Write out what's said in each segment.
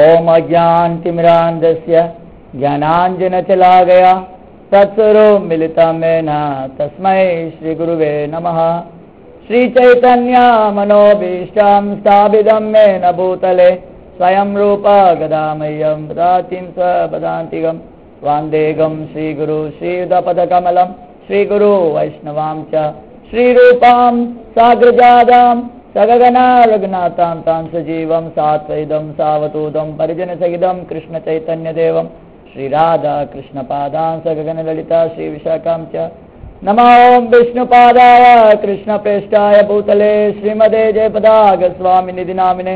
ओम अज्ञानतिमिरान्धस्य ज्ञानाञ्जनशलाकया तत्स्वरूपं मिलितं येन तस्मै श्रीगुरुवे नमः। श्रीचैतन्यमनोभीष्टं स्थापितं येन भूतले स्वयं रूपा गदामह्यं ददातिं स्वपदान्तिकं वान्देहं श्रीगुरु श्रीयुतपदकमलं श्रीगुरु वैष्णवां च श्रीरूपां साग्रजादां सगगना रघुनाथां तां सजीवं सात्वैदं सावधूतं परिजनसहितं कृष्णचैतन्यदेवं श्रीराधा कृष्णपादां सगगनललिता श्रीविशाखां च। नमो विष्णुपादाय कृष्णप्रेष्ठाय भूतले श्रीमदे जयपदागस्वामिनिधि नामिने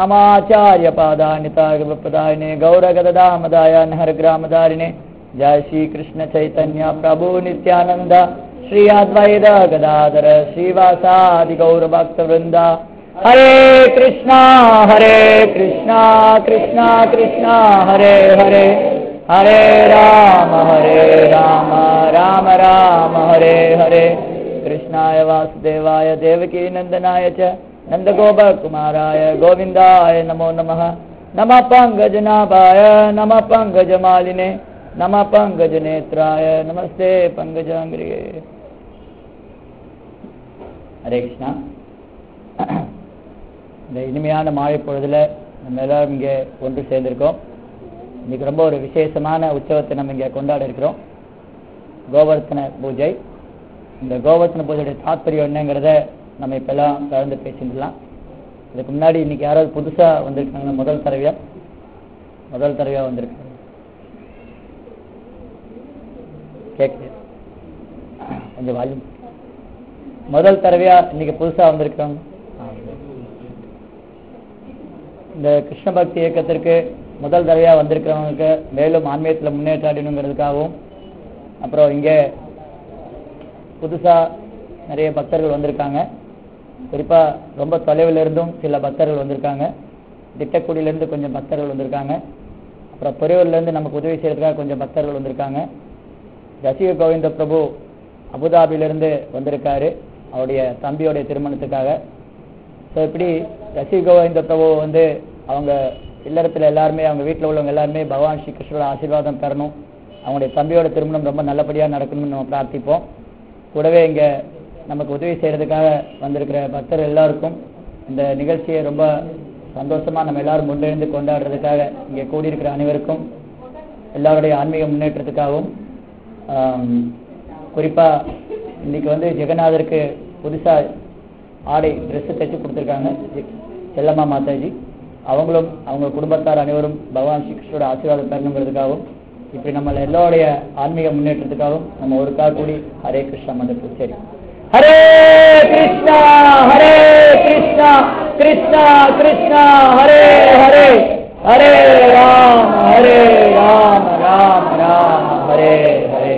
नमाचार्यपादानितागप्रदायिने गौरगदामदाय नहरग्रामधारिणे। जय श्री कृष्ण चैतन्य प्रभु नित्यानंद श्री अद्वैत गदाधर श्रीवासादि गौर भक्त वृंदा। हरे कृष्णा कृष्णा कृष्णा हरे हरे, हरे राम राम राम हरे हरे। कृष्णाय वासुदेवाय देवकी नंदनाय च नंदगोपकुमाराय गोविंदाय नमो नमः। नमः पंकजनाभाय नमः पंकजमालिने नमः पंकजनेत्राय नमस्ते पंकजांग्रिये। हरे कृष्णा। இந்த இனிமையான மாலை பொழுதுல நம்ம எல்லாரும் இங்கே ஒன்று சேர்ந்திருக்கோம். இன்னைக்கு ரொம்ப ஒரு விசேஷமான உற்சவத்தை நம்ம இங்கே கொண்டாட இருக்கிறோம், கோவர்த்தன பூஜை. இந்த கோவர்த்தன பூஜையுடைய தாற்பயம் என்னங்கிறத நம்ம இப்பெல்லாம் கலந்து பேசிடலாம். இதுக்கு முன்னாடி இன்னைக்கு யாராவது புதுசா வந்திருக்காங்க? முதல் தடவையா வந்திருக்காங்க? கேட்குது கொஞ்சம் வால்யூம். முதல் தடவையா இன்னைக்கு புதுசா வந்திருக்காங்க. இந்த கிருஷ்ண பக்தி இயக்கத்திற்கு முதல் தடவையா வந்திருக்கிறவங்களுக்கு மேலும் ஆன்மீகத்தில் முன்னேற்றம் அடையணுங்கிறதுக்காகவும், அப்புறம் இங்கே புதுசா நிறைய பக்தர்கள் வந்திருக்காங்க. குறிப்பா ரொம்ப தொலைவில் இருந்தும் சில பக்தர்கள் வந்திருக்காங்க. திட்டக்குடியிலேருந்து கொஞ்சம் பக்தர்கள் வந்திருக்காங்க. அப்புறம் துறையூர்லேருந்து நமக்கு உதவி செய்யறதுக்காக கொஞ்சம் பக்தர்கள் வந்திருக்காங்க. ரசிக கோவிந்த பிரபு அபுதாபியிலிருந்து வந்திருக்காரு அவருடைய தம்பியோடைய திருமணத்துக்காக. ஸோ இப்படி ரசிக கோவிந்த பிரபு அவங்க இல்லறத்தில் எல்லாருமே, அவங்க வீட்டில் உள்ளவங்க எல்லாருமே பகவான் ஸ்ரீ கிருஷ்ணரோட ஆசீர்வாதம் பெறணும், அவங்களுடைய தம்பியோட திருமணம் ரொம்ப நல்லபடியாக நடக்கணும்னு நம்ம பிரார்த்திப்போம். கூடவே இங்கே நமக்கு உதவி செய்கிறதுக்காக வந்திருக்கிற பக்தர்கள் எல்லாருக்கும் இந்த நிகழ்ச்சியை ரொம்ப சந்தோஷமாக நம்ம எல்லாரும் முன்னெழுந்து கொண்டாடுறதுக்காக இங்கே கூடியிருக்கிற அனைவருக்கும் எல்லாருடைய ஆன்மீக முன்னேற்றத்துக்காகவும், குறிப்பாக இன்னைக்கு ஜெகநாதருக்கு புதுசாக ஆடை ட்ரெஸ்ஸு தைச்சு கொடுத்துருக்காங்க செல்லம்மா மாதாஜி. அவங்களும் அவங்க குடும்பத்தார் அனைவரும் பகவான் ஸ்ரீ கிருஷ்ணரோட ஆசீர்வாதம் பெறணுங்கிறதுக்காகவும், இப்படி நம்ம எல்லோருடைய ஆன்மீக முன்னேற்றத்துக்காகவும் நம்ம ஒருக்காக கூடி ஹரே கிருஷ்ணா மந்திரம். சரி, ஹரே கிருஷ்ணா கிருஷ்ணா கிருஷ்ணா ஹரே ஹரே, ஹரே ராம் ராம் ராம் ஹரே ஹரே.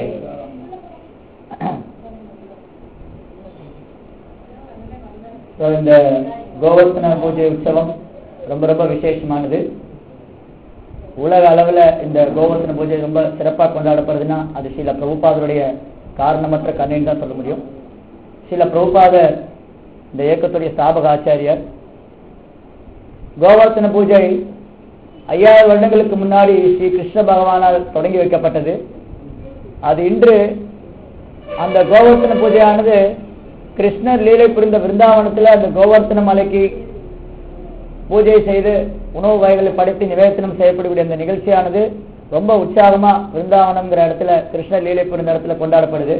இந்த கோவர்த்தன பூஜை உற்சவம் ரொம்ப ரொம்ப விசேஷமானது. உலக அளவில் இந்த கோவர்த்தன பூஜை ரொம்ப சிறப்பாக கொண்டாடப்படுதுன்னா அது சில பிரபுபாதருடைய காரணமற்ற கண்ணின்னு தான் சொல்ல முடியும். சில பிரபுபாத இந்த இயக்கத்துடைய ஸ்தாபக ஆச்சாரியர். கோவர்த்தன பூஜை 5000 வருடங்களுக்கு முன்னாடி ஸ்ரீ கிருஷ்ண பகவானால் தொடங்கி வைக்கப்பட்டது. அது இன்று அந்த கோவர்த்தன பூஜையானது கிருஷ்ணர் லீலை புரிந்த விருந்தாவனத்தில் அந்த கோவர்த்தன மலைக்கு பூஜை செய்து உணவு வகைகளை படைத்து நிவேதனம் செய்யப்படக்கூடிய அந்த நிகழ்ச்சியானது ரொம்ப உற்சாகமா விருந்தாவனம்ங்கிற இடத்துல கிருஷ்ணர் லீலை புரிந்த இடத்துல கொண்டாடப்படுது.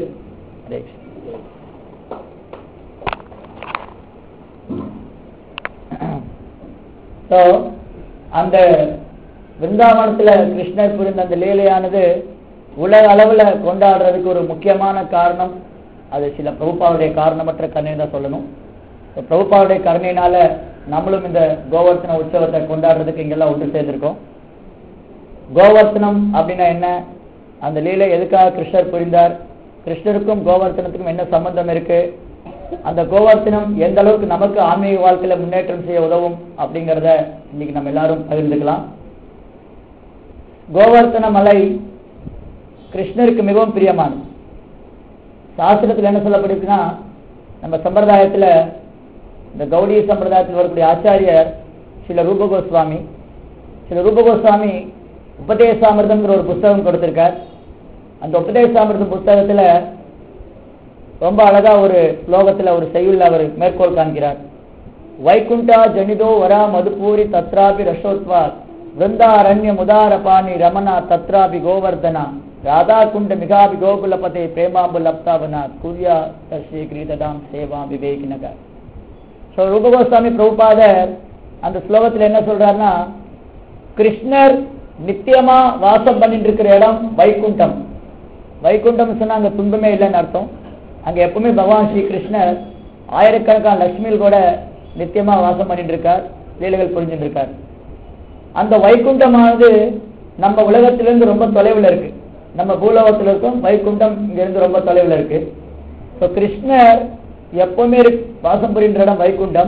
அந்த விருந்தாவனத்துல கிருஷ்ணர் புரிந்த அந்த லீலையானது உலக அளவுல கொண்டாடுறதுக்கு ஒரு முக்கியமான காரணம் அது சில பிரபுபாவுடைய காரணமற்ற கருணை தான் சொல்லணும். பிரபுபாவுடைய கருணையினால நம்மளும் இந்த கோவர்த்தன உற்சவத்தை கொண்டாடுறதுக்கு இங்கெல்லாம் ஒன்று சேர்ந்திருக்கோம். கோவர்த்தனம் அப்படின்னா என்ன, அந்த லீலை எதுக்காக கிருஷ்ணர் புரிந்தார், கிருஷ்ணருக்கும் கோவர்த்தனத்துக்கும் என்ன சம்பந்தம் இருக்கு, அந்த கோவர்த்தனம் எந்த அளவுக்கு நமக்கு ஆன்மீக வாழ்க்கையில முன்னேற்றம் செய்ய உதவும் அப்படிங்கிறத இன்னைக்கு நம்ம எல்லாரும் பகிர்ந்துக்கலாம். கோவர்த்தன மலை கிருஷ்ணருக்கு மிகவும் பிரியமானது. சாஸ்திரத்தில் என்ன சொல்லப்படுதுன்னா, நம்ம சம்பிரதாயத்தில் இந்த கௌடிய சம்பிரதாயத்தில் வரக்கூடிய ஆச்சாரியர் ஸ்ரீல ரூப கோஸ்வாமி சில ரூபகோஸ்வாமி உபதேசாமிர்தம்ங்கிற ஒரு புஸ்தகம் கொடுத்திருக்கார். அந்த உபதேசாமிர்தம் புஸ்தகத்துல ரொம்ப அழகா ஒரு ஸ்லோகத்துல ஒரு செய்யுள்ள அவர் மேற்கோள் காண்கிறார். வைகுண்டா ஜனிதோ வரா மதுபூரி தத்ராபி ரஷோத்வா விருந்தாரண்ய முதாரபாணி ரமணா தத்ராபி கோவர்தனா ராதா குண்ட மிகாபி கோகுலபதே பிரேமாபு லப்தாவனா குர்யா தர்ஷி கிரீததாம் சேவா விவேகினக. ஸோ ரூபகோஸ்வாமி பிரபுபாதர் அந்த ஸ்லோகத்தில் என்ன சொல்றாருன்னா, கிருஷ்ணர் நித்தியமா வாசம் பண்ணிட்டு இருக்கிற இடம் வைகுண்டம். வைகுண்டம் சொன்னா அங்க துன்பமே இல்லைன்னு அர்த்தம். அங்க எப்பவுமே பகவான் ஸ்ரீ கிருஷ்ணர் ஆயிரக்கணக்கான லட்சுமிகள் கூட நித்தியமா வாசம் பண்ணிட்டு இருக்கார், லீலைகள் புரிஞ்சுட்டு இருக்கார். அந்த வைகுண்டமானது நம்ம உலகத்திலிருந்து ரொம்ப தொலைவில் இருக்கு. நம்ம பூலோகத்தில் இருக்கும் வைகுண்டம் இங்க இருந்து ரொம்ப தொலைவில் இருக்கு. ஸோ கிருஷ்ணர் எப்பவுமே வாசம் புரிகின்ற இடம் வைகுண்டம்.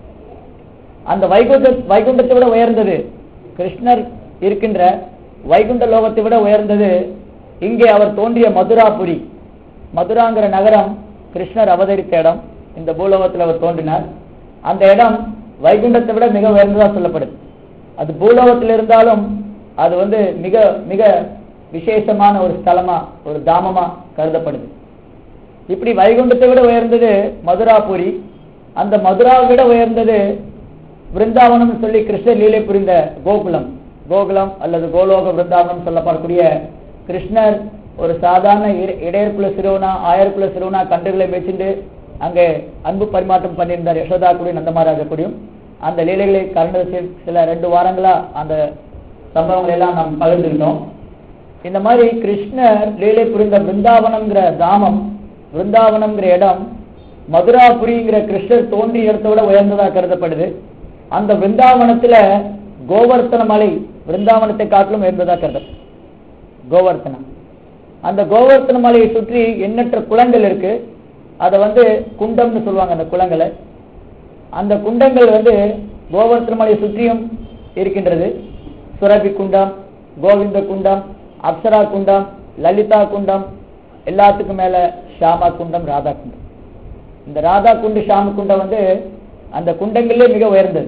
அந்த வைகுண்டத்தை விட உயர்ந்தது, கிருஷ்ணர் இருக்கின்ற வைகுண்ட லோகத்தை விட உயர்ந்தது இங்கே அவர் தோன்றிய மதுராபுரி. மதுராங்கிற நகரம் கிருஷ்ணர் அவதரித்த இடம். இந்த பூலோகத்தில் அவர் தோன்றினார். அந்த இடம் வைகுண்டத்தை விட மிக உயர்ந்ததா சொல்லப்படுது. அது பூலோகத்தில் இருந்தாலும் அது மிக மிக விசேஷமான ஒரு ஸ்தலமா, ஒரு தாமமா கருதப்படுது. இப்படி வைகுண்டத்தை விட உயர்ந்தது மதுராபுரி. அந்த மதுராவை விட உயர்ந்தது விருந்தாவனம் சொல்லி கிருஷ்ணர் லீலை புரிந்த கோகுலம். கோகுலம் அல்லது கோலோக விருந்தாவனம் சொல்லப்படக்கூடிய கிருஷ்ணர் ஒரு சாதாரண இடையர்குல சிறுவனா, ஆயர்குல சிறுவனா கன்றுகளை வச்சுட்டு அங்கே அன்பு பரிமாற்றம் பண்ணியிருந்தார் யசோதா கூடியும் நந்தமகாராஜா கூடியும். அந்த லீலைகளை கடந்த சில 2 வாரங்களா அந்த சம்பவங்களை எல்லாம் நாம் பகிர்ந்துக்கிட்டோம். இந்த மாதிரி கிருஷ்ணர் லீலை புரிந்த பிருந்தாவனம்ங்கிற தாமம், பிருந்தாவனம்ங்கிற இடம் மதுராபுரிங்கிற கிருஷ்ணர் தோன்றிய இடத்தை விட உயர்ந்ததாக கருதப்படுது. அந்த பிருந்தாவனத்துல கோவர்த்தன மலை பிருந்தாவனத்தை காட்டிலும் உயர்ந்ததாக கருதப்படுது. கோவர்த்தனம், அந்த கோவர்த்தன மலையை சுற்றி எண்ணற்ற குளங்கள் இருக்கு. அதை குண்டம்னு சொல்லுவாங்க. அந்த குளங்களை, அந்த குண்டங்கள் கோவர்த்தன மலையை சுற்றியும் இருக்கின்றது. சுரபி குண்டம், கோவிந்த குண்டம், அப்சரா குண்டம், லலிதா குண்டம், எல்லாத்துக்கும் மேல ஷாமா குண்டம், ராதா குண்டம். இந்த ராதா குண்டு ஷாம குண்டம் அந்த குண்டங்களே மிக உயர்ந்தது.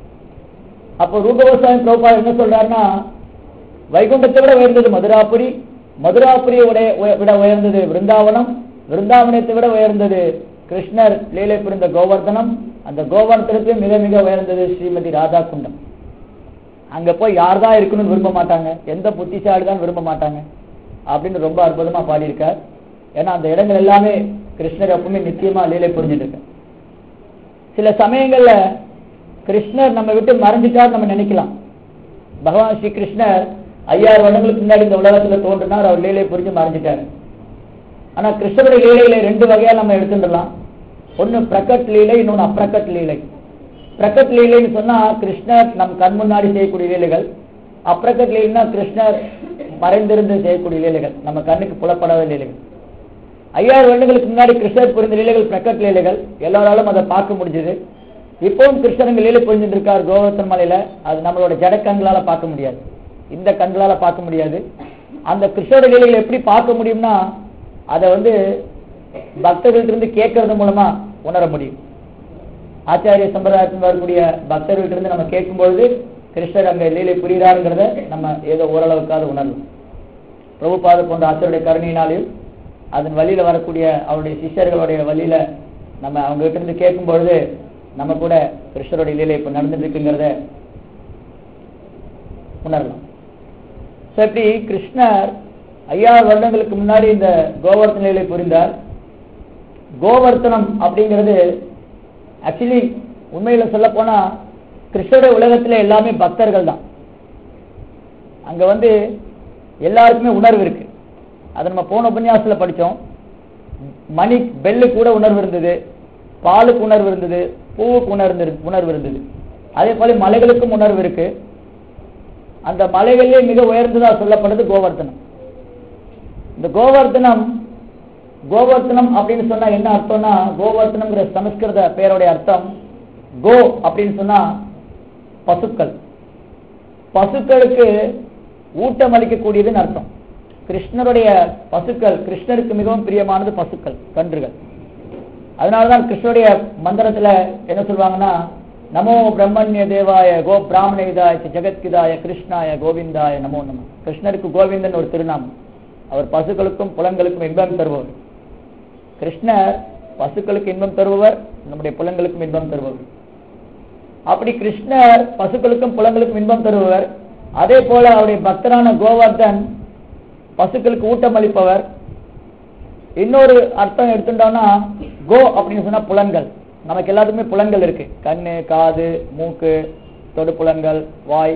அப்போ ரூபகோஸ்வாமி பிரபுபாதர் என்ன சொல்றாருன்னா, வைகுண்டத்தை விட உயர்ந்தது மதுராபுரி, மதுராபுரியை விட உயர்ந்தது விருந்தாவனம், விருந்தாவனத்தை விட உயர்ந்தது கிருஷ்ணர் லீலை புரிந்த கோவர்தனம், அந்த கோவர்தனத்திலே மிக மிக உயர்ந்தது ஸ்ரீமதி ராதா குண்டம். அங்க போய் யார் தான் இருக்கணும்னு விரும்ப மாட்டாங்க, எந்த புத்திசாலி தான் விரும்ப மாட்டாங்க அப்படின்னு ரொம்ப அற்புதமா பாடியிருக்கார். ஏன்னா அந்த இடங்கள் எல்லாமே கிருஷ்ணர் எப்பவுமே நிச்சயமா லீலை புரிஞ்சுட்டு இருக்க. சில சமயங்கள்ல கிருஷ்ணர் நம்ம விட்டு மறைஞ்சிட்டார் நம்ம நினைக்கலாம். பகவான் ஸ்ரீ கிருஷ்ணர் 5000 வருடங்களுக்கு முன்னாடி இந்த உலகத்துல தோன்றினார், அவர் லீலை புரிஞ்சு மறைஞ்சிட்டார். ஆனா கிருஷ்ணருடைய லீலைகளை 2 வகையா நம்ம எடுத்துடலாம். ஒன்னு பிரகட் லீலை, இன்னொன்னு அப்ரகட் லீலை. பிரகட் லீலைன்னு சொன்னா கிருஷ்ணர் நம் கண் முன்னாடி செய்யக்கூடிய லீலைகள். அப்ரகட் லீலைன்னா கிருஷ்ணர் மறைந்திருந்து செய்யக்கூடிய லீலைகள், நம்ம கண்ணுக்கு புலப்படாத லீலைகள். 5000 வருடங்களுக்கு முன்னாடி கிருஷ்ணர் புரிந்த லீலைகள் பிரகட் லீலைகள், எல்லாராலும் அதை பார்க்க முடிஞ்சது. இப்பவும் கிருஷ்ணர் லீலை புரிஞ்சுட்டு இருக்கார் கோவர்த்தன மலையில. அது நம்மளோட ஜட கண்களால பார்க்க முடியாது, இந்த கண்களால பார்க்க முடியாது. அந்த கிருஷ்ணருடைய லீலைகளை எப்படி பார்க்க முடியும்னா, அதை பக்தர்கள்ட்ட கேட்கறது மூலமா உணர முடியும். ஆச்சாரிய சம்பிரதாயத்தில் வரக்கூடிய பக்தர்கள்ட்ட நம்ம கேட்கும்பொழுது கிருஷ்ணர் அங்க லீலை புரிகிறாருங்கிறத நம்ம ஏதோ ஓரளவுக்காக உணரலாம். பிரபுபாத போன்ற ஆச்சாரிய கருணையினாலையும் அதன் வழியில வரக்கூடிய அவருடைய சிஷ்யர்களுடைய வழியில நம்ம அவங்க கிட்ட இருந்து கேட்கும் பொழுது நம்ம கூட கிருஷ்ணருடைய லீலை இப்ப நடந்துட்டு இருக்குங்கிறத உணரலாம். இப்படி கிருஷ்ணர் 5000 வருடங்களுக்கு முன்னாடி இந்த கோவர்த்தன லீலை புரிந்தார். கோவர்த்தனம் அப்படிங்கிறது ஆக்சுவலி உண்மையில சொல்ல போனா கிருஷ்ணருடைய உலகத்துல எல்லாமே பக்தர்கள் தான். அங்க எல்லாருக்குமே உணர்வு இருக்கு. அதை நம்ம போன உபன்யாசத்துல படிச்சோம். மணி பெல்லு கூட உணர்வு இருந்தது, பாலுக்கு உணர்வு இருந்தது, பூவுக்கு உணர்வு இருந்தது. அதே போல மலைகளுக்கும் உணர்வு இருக்கு. அந்த மலைகளிலே மிக உயர்ந்ததா சொல்லப்படுது கோவர்த்தனம். இந்த கோவர்த்தனம் அப்படின்னு சொன்னா என்ன அர்த்தம்னா, கோவர்த்தனம்ங்கிற சமஸ்கிருத பெயருடைய அர்த்தம் கோ அப்படின்னு சொன்னா பசுக்கள். பசுக்களுக்கு ஊட்டம் அளிக்கக்கூடியதுன்னு அர்த்தம். கிருஷ்ணருடைய பசுக்கள், கிருஷ்ணருக்கு மிகவும் பிரியமானது பசுக்கள், கன்றுகள். அதனாலதான் கிருஷ்ணருடைய மந்திரத்துல என்ன சொல்லுவாங்கன்னா, நமோ பிரம்மண்ய தேவாய கோ பிராமணேதாய ஜெகத்கிதாய கிருஷ்ணாய கோவிந்தாய நமோ நம. கிருஷ்ணருக்கு கோவிந்தன் ஒரு திருநாமம். அவர் பசுக்களுக்கும் புலங்களுக்கும் இன்பம் தருபவர். கிருஷ்ணர் பசுக்களுக்கு இன்பம் தருபவர், நம்முடைய புலங்களுக்கும் இன்பம் தருபவர். அப்படி கிருஷ்ணர் பசுக்களுக்கும் புலங்களுக்கும் இன்பம் தருபவர். அதே போல அவருடைய பக்தரான கோவர்தன் பசுக்களுக்கு ஊட்டம் அளிப்பவர். இன்னொரு அர்த்தம் எடுத்துட்டோம்னா, கோ அப்படின்னு சொன்னா புலன்கள். நமக்கு எல்லாத்துக்குமே புலன்கள் இருக்கு. கண்ணு, காது, மூக்கு, தொடு புலன்கள், வாய்.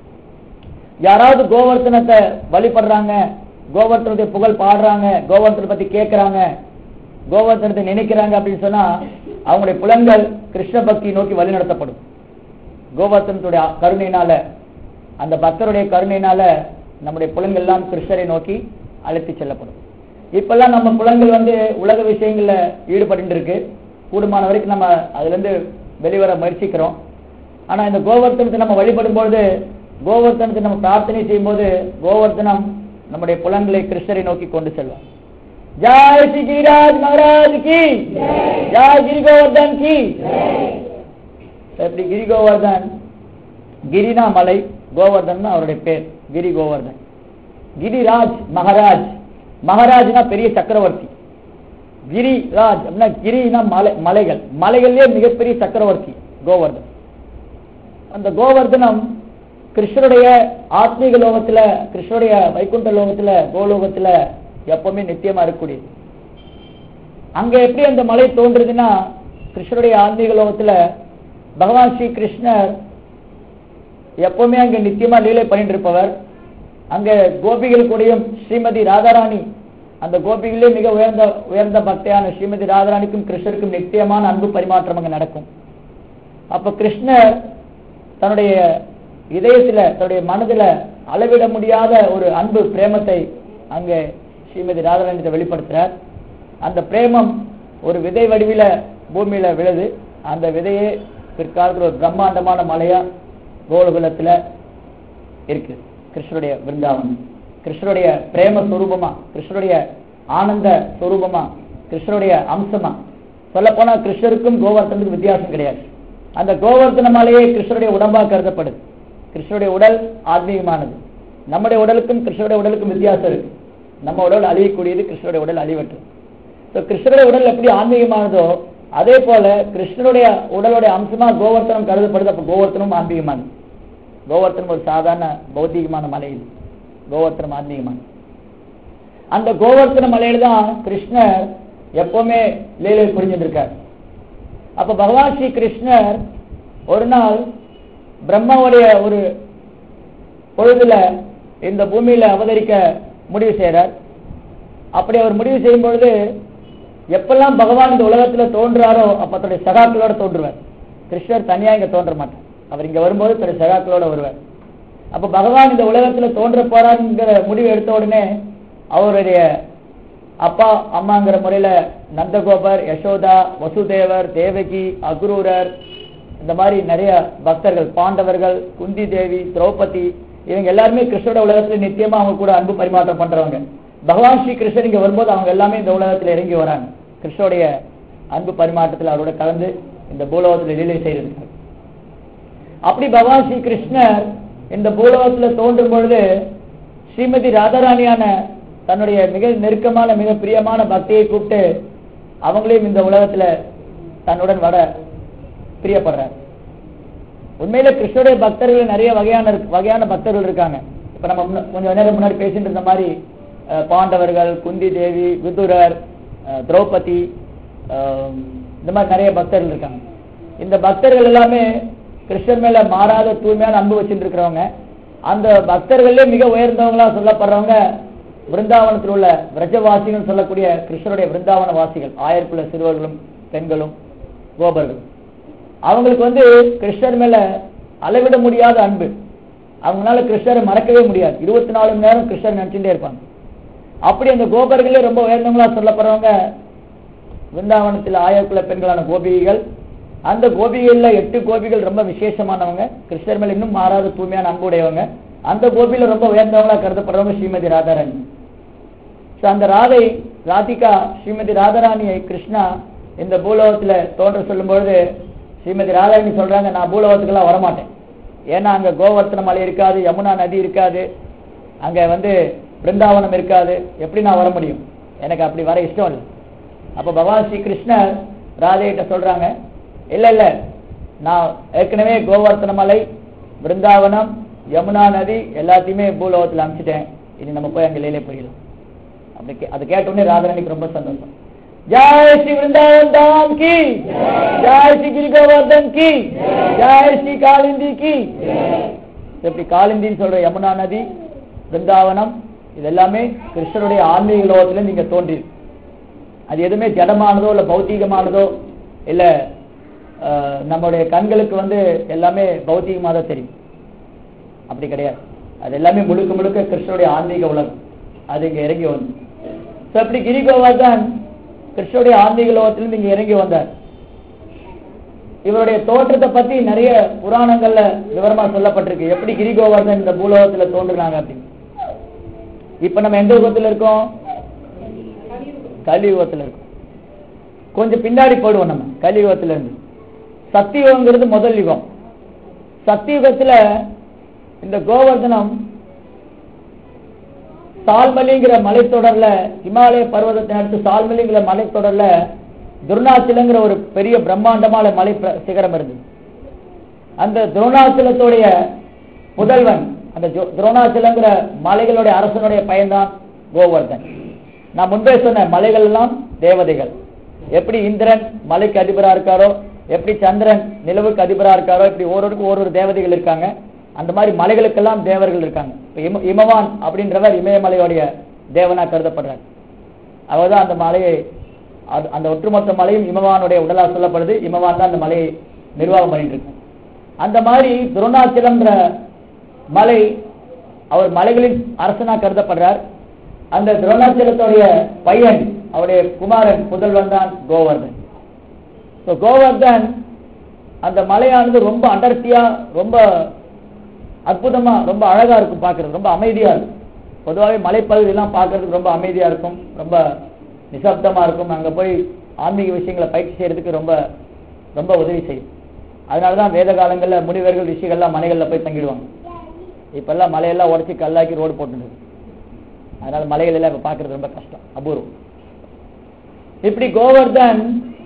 யாராவது கோவர்த்தனத்தை வழிபடுறாங்க, கோவர்த்தனத்தை புகழ் பாடுறாங்க, கோவர்த்தனை பத்தி கேட்கிறாங்க, கோவர்த்தனத்தை நினைக்கிறாங்க அப்படின்னு சொன்னா அவங்களுடைய புலன்கள் கிருஷ்ண பக்தி நோக்கி வழி நடத்தப்படும். கோவர்த்தனத்துடைய கருணையினால, அந்த பக்தருடைய கருணையினால நம்முடைய புலன்கள் எல்லாம் கிருஷ்ணரை நோக்கி அழைத்து செல்லப்படும். இப்பெல்லாம் நம்ம புலன்கள் உலக விஷயங்கள்ல ஈடுபட்டு இருக்கு. கூடுமான வரைக்கும் நம்ம அதுல இருந்து வெளிவர முயற்சிக்கிறோம். ஆனா இந்த கோவர்த்தனத்தை நம்ம வழிபடும் பொழுது, கோவர்த்தனத்தை நம்ம பிரார்த்தனை செய்யும் போது, கோவர்த்தனம் நம்முடைய புலன்களை கிருஷ்ணரை நோக்கி கொண்டு செல்வோம். ஜாய் ஸ்ரீ கிரிராஜ் மகாராஜ் கி ஜாய், கிரி கோவர்தன் கி. எப்படி கிரி கோவர்தன், கிரினா மலை, கோவர்தன் அவருடைய பேர், கிரி கோவர்தன். கிரிராஜ் மகாராஜ், மகாராஜ்னா பெரிய சக்கரவர்த்தி. கிரிராஜ் அப்படின்னா கிரினா மலைகள், மலைகளிலே மிகப்பெரிய சக்கரவர்த்தி கோவர்தன். அந்த கோவர்தனம் கிருஷ்ணருடைய ஆத்மீக லோகத்துல, கிருஷ்ணருடைய வைகுண்ட லோகத்துல, கோலோகத்துல எப்பவுமே நித்தியமா இருக்கக்கூடியது. அங்க எப்படி அந்த மலை தோன்றுதுன்னா, கிருஷ்ணருடைய ஆன்மீக லோகத்துல பகவான் ஸ்ரீ கிருஷ்ணர் எப்பவுமே அங்க நித்தியமா லீலை பண்ணிட்டு இருப்பவர். அங்க கோபிகள் கூடயும் ஸ்ரீமதி ராதாராணி, அந்த கோபிகளே மிக உயர்ந்த பக்தியான ஸ்ரீமதி ராதாராணிக்கும் கிருஷ்ணருக்கும் நித்தியமான அன்பு பரிமாற்றம் அங்க நடக்கும். அப்ப கிருஷ்ணர் தன்னுடைய இதயத்துல, தன்னுடைய மனதுல அளவிட முடியாத ஒரு அன்பு பிரேமத்தை அங்கே ஸ்ரீமதி ராதாராணி வெளிப்படுத்துறார். அந்த பிரேமம் ஒரு விதை வடிவில பூமியில விழுது. அந்த விதையே பிற்காலத்தில் ஒரு பிரம்மாண்டமான மலையா கோகுலத்துல இருக்கு. கிருஷ்ணருடைய விருந்தாவனம், கிருஷ்ணருடைய பிரேம சொரூபமா, கிருஷ்ணருடைய ஆனந்த சொரூபமா, கிருஷ்ணருடைய அம்சமா. சொல்ல போனா கிருஷ்ணருக்கும் கோவர்த்தனுக்கும் வித்தியாசம் கிடையாது. அந்த கோவர்த்தன மலையே கிருஷ்ணருடைய உடம்பா கருதப்படுது. கிருஷ்ணருடைய உடல் ஆத்மீகமானது. நம்முடைய உடலுக்கும் கிருஷ்ணருடைய உடலுக்கும் வித்தியாசம் இருக்கு. நம்ம உடல் அழியக்கூடியது, கிருஷ்ணருடைய உடல் அழிவற்றது. கிருஷ்ணருடைய உடல் எப்படி ஆன்மீகமானதோ அதே போல கிருஷ்ணருடைய உடலுடைய அம்சமா கோவர்த்தனம் கருதப்படுது. அப்ப கோவர்த்தனம் ஆன்மீகமானது. கோவர்த்தனம் ஒரு சாதாரண பௌத்திகமான மலை இல்லை, கோவர்த்தனம் ஆன்மீகமானது. அந்த கோவர்த்தன மலையில தான் கிருஷ்ணர் எப்பவுமே லீலை புரிஞ்சுட்டு இருக்கார். அப்ப பகவான் ஸ்ரீ கிருஷ்ணர் ஒரு நாள் பிரம்மாவுடைய ஒரு பொழுதுல இந்த பூமியில அவதரிக்க முடிவு செய்யறார். அப்படி அவர் முடிவு செய்யும் பொழுது, எப்பெல்லாம் பகவான் இந்த உலகத்துல தோன்றாரோ அப்ப தன்னுடைய சகாக்களோட தோன்றுவார். கிருஷ்ணர் தனியா இங்க தோன்ற மாட்டார். அவர் இங்க வரும்போது தன்னுடைய சகாக்களோட வருவார். அப்ப பகவான் இந்த உலகத்துல தோன்ற போறாருங்கிற முடிவு எடுத்த உடனே அவருடைய அப்பா அம்மாங்கிற முறையில நந்தகோபர், யசோதா, வசுதேவர், தேவகி, அக்ரூரர், இந்த மாதிரி நிறைய பக்தர்கள், பாண்டவர்கள், குந்தி தேவி, திரௌபதி, இவங்க எல்லாருமே கிருஷ்ணோட உலகத்துல நித்தியமா அவங்க கூட அன்பு பரிமாற்றம் பண்றவங்க. பகவான் ஸ்ரீ கிருஷ்ணர் இங்க வரும்போது அவங்க எல்லாமே இந்த உலகத்துல இறங்கி வராங்க. கிருஷ்ணோடைய அன்பு பரிமாற்றத்தில் அவரோட கலந்து இந்த பூலோகத்துல லீலை செய்திருக்காங்க. அப்படி பகவான் ஸ்ரீ கிருஷ்ணர் இந்த பூலோகத்துல தோன்றும் பொழுது ஸ்ரீமதி ராதாராணியான தன்னுடைய மிக நெருக்கமான, மிக பிரியமான பக்தியை கூப்பிட்டு அவங்களையும் இந்த உலகத்துல தன்னுடன் வர பிரியப்படுறார். உண்மையில கிருஷ்ணருடைய பக்தர்கள் நிறைய வகையான பக்தர்கள் இருக்காங்க. இப்ப நம்ம கொஞ்சம் நேரம் முன்னாடி பேசிட்டு இருந்த மாதிரி பாண்டவர்கள், குந்தி தேவி, விதுரர், திரௌபதி, இந்த மாதிரி நிறைய பக்தர்கள் இருக்காங்க. இந்த பக்தர்கள் எல்லாமே கிருஷ்ணர் மேல மாறாத தூய்மையான அன்பு வச்சுட்டு இருக்கிறவங்க. அந்த பக்தர்களே மிக உயர்ந்தவங்களா சொல்லப்படுறவங்க விருந்தாவனத்தில் உள்ள விரஜவாசிகள் சொல்லக்கூடிய கிருஷ்ணருடைய விருந்தாவன வாசிகள், ஆயிரக்குள்ள சிறுவர்களும் பெண்களும் கோபர்களும். அவங்களுக்கு கிருஷ்ணர் மேல அளவிட முடியாத அன்பு. அவங்களால கிருஷ்ணரை மறக்கவே முடியாது. 24 மணி நேரம் கிருஷ்ணர் நினைச்சுட்டே இருப்பாங்க. அப்படி அந்த கோபர்களே ரொம்ப உயர்ந்தவங்களா சொல்லப்படுறவங்க விருந்தாவனத்தில் ஆயிரக்குள்ள பெண்களான கோபிகைகள். அந்த கோபிகள்ல 8 கோபிகள் ரொம்ப விசேஷமானவங்க, கிருஷ்ணர் மேல இன்னும் மாறாத தூய்மையான அன்பு உடையவங்க. அந்த கோபியில ரொம்ப உயர்ந்தவங்களா கருதப்படுறவங்க ஸ்ரீமதி ராதாராணி. அந்த ராதிகா ஸ்ரீமதி ராதாராணியை கிருஷ்ணா இந்த பூலோகத்துல தோன்ற சொல்லும் பொழுது ஸ்ரீமதி ராதாரணி சொல்றாங்க, நான் பூலோகத்துக்கெல்லாம் வரமாட்டேன், ஏன்னா அங்க கோவர்த்தன மலை இருக்காது, யமுனா நதி இருக்காது, அங்க பிருந்தாவனம் இருக்காது, எப்படி நான் வர முடியும், எனக்கு அப்படி வர இஷ்டம் இல்லை. அப்ப பகவான் ஸ்ரீ கிருஷ்ணர் ராதையிட்ட சொல்றாங்க, இல்ல இல்ல, நான் ஏற்கனவே கோவர்த்தன மலை, பிருந்தாவனம், யமுனா நதி எல்லாத்தையுமே பூலோகத்தில் அனுப்பிச்சிட்டேன், இனி நம்ம போய் அங்க லீலை போயிடலாம். அப்படி அதை கேட்டோடனே ராதாரணிக்கு ரொம்ப சந்தோஷம். ஜெய் ஸ்ரீ விருந்தாவன் தாம் கி, ஜெய் ஸ்ரீ கிரி கோவர்தன் கி, ஜெய் ஸ்ரீ காலிந்தி கி. எப்படி காலிந்தின்னு சொல்ற யமுனா நதி, பிருந்தாவனம், இது எல்லாமே கிருஷ்ணருடைய ஆன்மீக லோகத்துல நீங்க தோன்றி, அது எதுவுமே ஜடமானதோ இல்ல பௌத்தீகமானதோ இல்ல நம்மளுடைய கண்களுக்கு எல்லாமே பௌத்தீகமாக தான் தெரியும், அப்படி கிடையாது. அது எல்லாமே முழுக்க முழுக்க கிருஷ்ணருடைய ஆன்மீக உலகம், அது இங்க இறங்கி வந்து. அப்படி கிரி கோவர்தன் கிருஷ்ணருடைய ஆன்மீக லோகத்திலிருந்து இங்க இறங்கி வந்தார். இவருடைய தோற்றத்தை பத்தி நிறைய புராணங்கள்ல விவரமா சொல்லப்பட்டிருக்கு, எப்படி கிரி கோவர்தன் இந்த பூலோகத்துல தோன்றுனாங்க அப்படின்னு. இப்ப நம்ம எந்த யுகத்துல இருக்கோம்? கலியுகத்துல இருக்கோம். கொஞ்சம் பின்னாடி போயிடுவோம் நம்ம கலியுகத்துல இருந்து. சத்தியுகங்கிறது முதல் யுகம். சத்தியுகத்துல இந்த கோவர்தனம் சால்மலிங்கிற மலைத்தொடர்ல, இமாலய பர்வதத்தின் அடுத்து சால்மலிங்கிற மலைத்தொடர்ல துருணாச்சலங்கிற ஒரு பெரிய பிரம்மாண்டமான மலை சிகரம் இருந்தது. அந்த துரோணாச்சலத்துடைய முதல்வன், அந்த துரோணாச்சலங்கிற மலைகளுடைய அரசனுடைய பையன்தான் கோவர்தன். நான் முன்பே சொன்ன மலைகள் எல்லாம் தேவதைகள். எப்படி இந்திரன் மலைக்கு அதிபரா இருக்காரோ, எப்படி சந்திரன் நிலவுக்கு அதிபரா இருக்காரோ, இப்படி ஒவ்வொருவருக்கும் ஒரு தேவதைகள் இருக்காங்க. அந்த மாதிரி மலைகளுக்கெல்லாம் தேவர்கள் இருக்காங்க. இமவான் அப்படின்றவர் இமயமலையோடைய தேவனா கருதப்படுறார். அவர்தான் அந்த மலையை, அந்த ஒட்டுமொத்த மலையும் இமவானுடைய உடலா சொல்லப்படுது. இமவான் தான் அந்த மலையை நிர்வாகம் பண்ணிட்டு இருக்கு. அந்த மாதிரி துரோணாச்சலம்ன்ற மலை, அவர் மலைகளின் அரசனா கருதப்படுறார். அந்த துரோணாச்சலத்துடைய பையன், அவருடைய குமாரன், முதல்வன் தான் கோவர்தன். கோவர்தன் அந்த மலையானது ரொம்ப அடர்த்தியா, ரொம்ப அற்புதமா, ரொம்ப அழகா இருக்கும் பார்க்கறது, ரொம்ப அமைதியா இருக்கும். பொதுவாகவே மலைப்பகுதியெல்லாம் பார்க்கறதுக்கு ரொம்ப அமைதியா இருக்கும், ரொம்ப நிசப்தமா இருக்கும். அங்க போய் ஆன்மீக விஷயங்களை பயிற்சி செய்யறதுக்கு ரொம்ப ரொம்ப உதவி செய்யும். அதனாலதான் வேத காலங்கள்ல முனிவர்கள் ரிஷிகள்லாம் மலைகள்ல போய் தங்கிடுவாங்க. இப்பெல்லாம் மலையெல்லாம் உடச்சி கல்லாக்கி ரோடு போட்டுது. அதனால மலைகள் எல்லாம் இப்ப பாக்குறது ரொம்ப கஷ்டம், அபூர்வம். இப்படி கோவர்தன்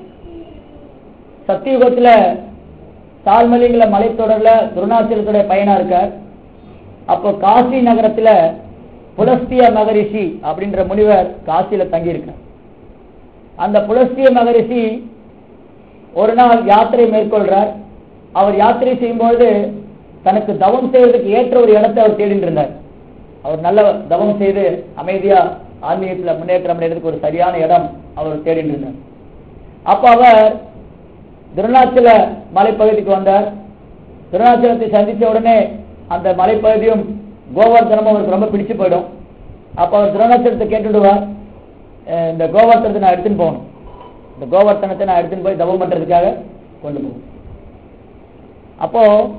சத்தியுகத்துல சால்மலிங்கிற மலைத்தொடர்ல துருணாச்சலத்துடைய பையனா இருக்கார். அப்போ காசி நகரத்துல புலஸ்திய மகரிஷி அப்படின்ற முனிவர் காசியில தங்கி இருக்கார். அந்த புலஸ்திய மகரிஷி ஒரு நாள் யாத்திரை மேற்கொள்றார். அவர் யாத்திரை செய்யும்போது தனக்கு தவம் செய்வதற்கு ஏற்ற ஒரு இடத்தை அவர் தேடிட்டு இருந்தார். அவர் நல்ல தவம் செய்து அமைதியா ஆன்மீகத்துல முன்னேற்றம் அடைறதுக்கு ஒரு சரியான இடம் அவர் தேடிட்டு இருந்தார். அப்ப அவர் திருநாச்சல மலைப்பகுதிக்கு வந்தார். திருநாச்சலத்தை சந்திச்ச உடனே அந்த மலைப்பகுதியும் கோவர்தனமும் அவருக்கு ரொம்ப பிடிச்சு போயிடும். அப்ப அவர் திருநாச்சலத்தை கேட்டுடுவார், இந்த கோவர்த்தனத்தை நான் எடுத்துன்னு போகணும், இந்த கோவர்த்தனத்தை நான் எடுத்துன்னு போய் தவம் பண்றதுக்காக கொண்டு போகும். அப்போ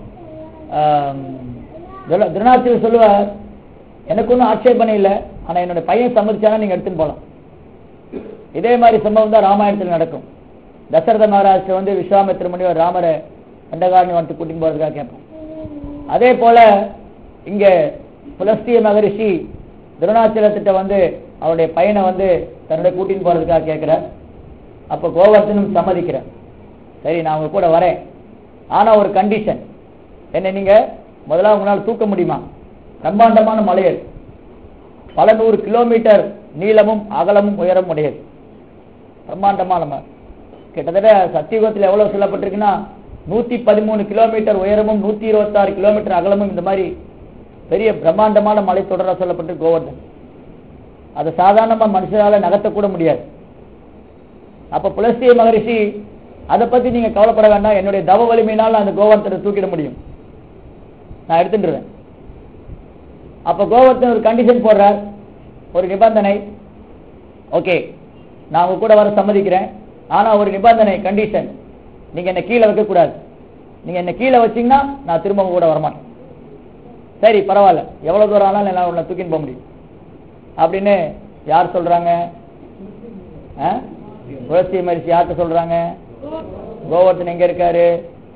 திருநாச்சலம் சொல்லுவார், எனக்கு ஒன்றும் ஆட்சேபனை இல்லை, ஆனா என்னோட பையன் சம்மதிச்சானா நீங்க எடுத்துன்னு போகலாம். இதே மாதிரி சம்பவம் தான் ராமாயணத்தில் நடக்கும். தசரத மகாராஜ் விஸ்வாமித்திர முனிவர் ராமரை கண்டகாரண்யம் கூட்டிட்டு போறதுக்காக கேட்போம். அதே போல இங்க புலஸ்திய மகரிஷி திருநாச்சலத்திட்ட அவருடைய பையனை தன்னுடைய கூட்டின்னு போறதுக்காக கேட்கிறார். அப்ப கோவர்தனும் சம்மதிக்கிறார். சரி, நான் உங்க கூட வரேன், ஆனா ஒரு கண்டிஷன், என்ன நீங்க முதல்ல உங்களால் தூக்க முடியுமா? பிரம்மாண்டமான மலையல், பல 100 கிலோமீட்டர் நீளமும் அகலமும் உயரம் உடையது, பிரம்மாண்டமான மலை. கிட்டத்தட்ட சத்தியுகத்தில் எவ்வளவு சொல்லப்பட்டிருக்குன்னா 113 கிலோமீட்டர் உயரமும் 126 கிலோமீட்டர் அகலமும் இந்த மாதிரி பெரிய பிரம்மாண்டமான மலை தொடர சொல்லப்பட்டு கோவர்தன். அது சாதாரணமா மனுஷனால நகர்த்தக்கூட முடியாது. அப்ப புலஸ்திய மகரிஷி, அதை பத்தி நீங்க கவலைப்பட வேண்டாம், என்னுடைய தவ வலிமையினால் அந்த கோவர்தனை தூக்கிட முடியும், நான் எடுத்துட்டுருவேன். அப்ப கோவர்தன் ஒரு கண்டிஷன் போடுறார், ஒரு நிபந்தனை. ஓகே, நான் உங்க கூட வர சம்மதிக்கிறேன், ஆனா ஒரு நிபந்தனை, கண்டிஷன், நீங்க என்ன கீழே வைக்க கூடாது. நீங்க என்ன கீழே வச்சீங்கன்னா நான் திரும்ப உங்க கூட வரமாட்டேன். சரி பரவாயில்ல, எவ்வளவு தூரம் ஆனாலும் என்னால உன்னை தூக்கின்னு போக முடியும் அப்படின்னு யார் சொல்றாங்க? புலஸ்திய மகரிஷி யார்கிட்ட சொல்றாங்க? கோவர்த்தன் எங்க இருக்காரு?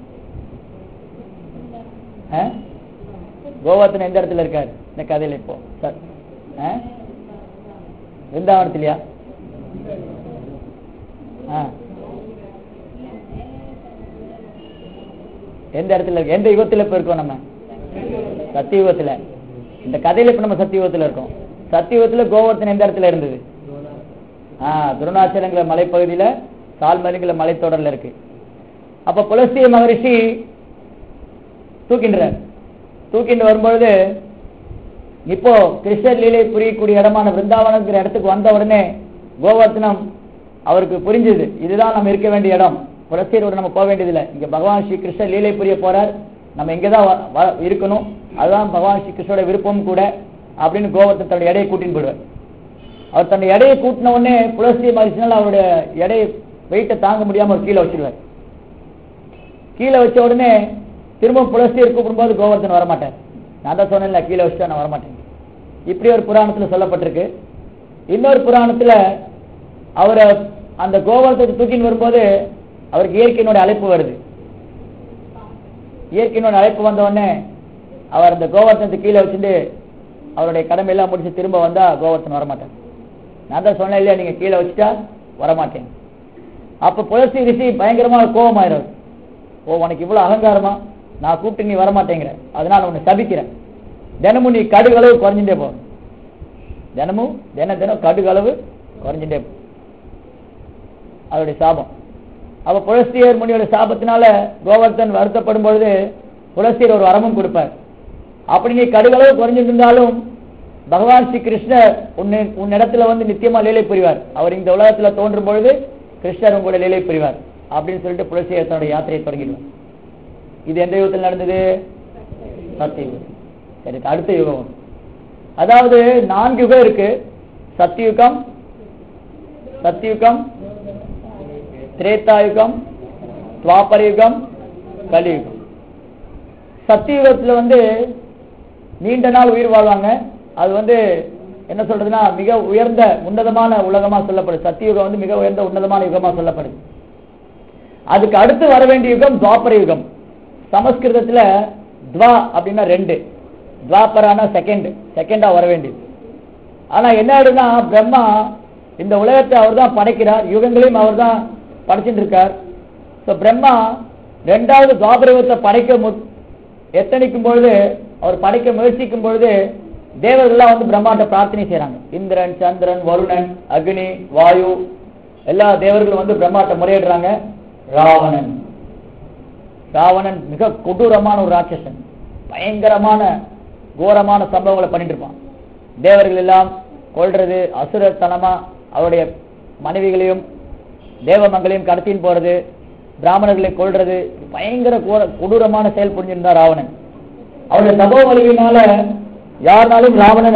கோவர்த்தன் எந்த இடத்துல இருக்காரு இந்த கதையில? இப்போ விருந்தாவனத்திலயா? எந்த இடத்துல இருக்கு? எந்த யுகத்துல இப்ப இருக்கோம் நம்ம? சத்தியுகத்துல. இந்த கதையில இப்ப நம்ம சத்தியுகத்துல இருக்கோம். சத்தியுகத்துல கோவர்த்தன் எந்த இடத்துல இருந்தது? துருணாச்சலங்கிற மலைப்பகுதியில சால்மலிங்கிற மலைத்தொடர்ல இருக்கு. அப்ப புலஸ்திய மகரிஷி தூக்கிட்டு வரும்பொழுது இப்போ கிருஷ்ணர் லீலை புரியக்கூடிய இடமான விருந்தாவனங்கிற இடத்துக்கு வந்த உடனே கோவர்த்தனம் அவருக்கு புரிஞ்சது, இதுதான் நம்ம இருக்க வேண்டிய இடம். புலஸ்தியரோட நம்ம போக வேண்டியதில்லை, இங்க பகவான் ஸ்ரீ கிருஷ்ணர் லீலை புரிய போறார், நம்ம இங்கதான் இருக்கணும், அதுதான் பகவான் ஸ்ரீ கிருஷ்ணோட விருப்பம் கூட அப்படின்னு கோவர்த்தன் தன்னுடைய எடையை கூட்டின்னு போடுவார். அவர் தன்னுடைய எடையை கூட்டின உடனே புலஸ்திய மகிழ்ச்சினால அவருடைய எடையை வெயிட்டை தாங்க முடியாம அவர் கீழே வச்சிருவார். கீழே வச்ச உடனே திரும்ப புலஸ்தியர் கூப்பிடும்போது கோவர்த்தன் வரமாட்டார். நான் தான் சொன்னேன்ல, கீழே வச்சுட்டா நான் வரமாட்டேன். இப்படி ஒரு புராணத்துல சொல்லப்பட்டிருக்கு. இன்னொரு புராணத்துல அவரை அந்த கோவர்த்தத்தை தூக்கின்னு வரும்போது அவருக்கு இயற்கையினுடைய அழைப்பு வருது. இயற்கையினுடைய அழைப்பு வந்த உடனே அவர் அந்த கோவர்த்தனத்தை கீழே வச்சுட்டு அவருடைய கடமையெல்லாம் முடிச்சு திரும்ப வந்தா கோவர்த்தன் வரமாட்டார். நான் தான் சொன்னேன் இல்லையா, நீங்க கீழே வச்சுட்டா வரமாட்டேன். அப்ப புலஸ்தி ரிஷி பயங்கரமா கோபமாயிரும். உனக்கு இவ்வளவு அகங்காரமா, நான் கூப்பிட்டு நீ வரமாட்டேங்கிற, அதனால உன்னை சபிக்கிறேன், தினமும் நீ கடுகளவு குறைஞ்சுட்டே போ, தினம் கடுகளவு குறைஞ்சுட்டே போ. அவருடைய சாபம். அப்ப புலஸ்தியர் முனியோட சாபத்தினால கோவர்த்தன் வருத்தப்படும் பொழுது புலஸ்தியர் ஒரு வரமும் கொடுப்பார். அப்படி நீ கடுகளவு குறைஞ்சிட்டு இருந்தாலும் பகவான் ஸ்ரீ கிருஷ்ணர் உன்னிடத்துல வந்து நித்தியமா லீலை புரிவார். அவர் இந்த உலகத்துல தோன்றும் பொழுது கிருஷ்ணர் உங்களோட லீலை புரிவார் அப்படின்னு சொல்லிட்டு புலஸ்தியர் தன்னுடைய யாத்திரையை தொடங்கிடுவார். இது எந்த யுகத்தில் நடந்தது? சத்தியுகம். சரி, அடுத்த யுகம். அதாவது 4 யுகம் இருக்கு. சத்தியுகம், திரேதாயுகம், துவாபர யுகம், கலியுகம். சத்தியுகத்துல நீண்ட நாள் உயிர் வாழ்வாங்க. அது என்ன சொல்றதுன்னா மிக உயர்ந்த உன்னதமான உலகமா சொல்லப்படுது. சத்தியுகம் மிக உயர்ந்த உன்னதமான யுகமா சொல்லப்படுது. அதுக்கு அடுத்து வர வேண்டிய யுகம் துவாபர யுகம். சமஸ்கிருதத்துல துவா அப்படின்னா 2, துவாபரானா செகண்டா வர வேண்டியது. ஆனா என்ன ஆயிடுனா, பிரம்மா இந்த உலகத்தை அவர் தான் படைக்கிறார், யுகங்களையும் அவர் தான் படைச்சிட்டு இருக்கார். பிரம்மா 2வது துவாபர யுகத்தை படைக்க எத்தனைக்கும் பொழுது, அவர் படைக்க முயற்சிக்கும் பொழுது தேவர்கள்லாம் பிரம்மாட்ட பிரார்த்தனை செய்யறாங்க. இந்திரன், சந்திரன், வருணன், அக்னி, வாயு எல்லா தேவர்களும் பிரம்மாட்ட முறையிடுறாங்க. ராவணன் மிக கொடூரமான ஒரு ராட்சசன், பயங்கரமான கோரமான சம்பவங்களை பண்ணிட்டு இருப்பான். தேவர்கள் எல்லாம் கொல்றது, அசுரத்தனமா அவருடைய மனைவிகளையும் தேவமங்களையும் கடத்தின்னு போறது, பிராமணர்களை கொல்றது, பயங்கர கொடூரமான செயல் புரிஞ்சிருந்தா ராவணன். அவருடைய தபோ வலிவினால யாருனாலும்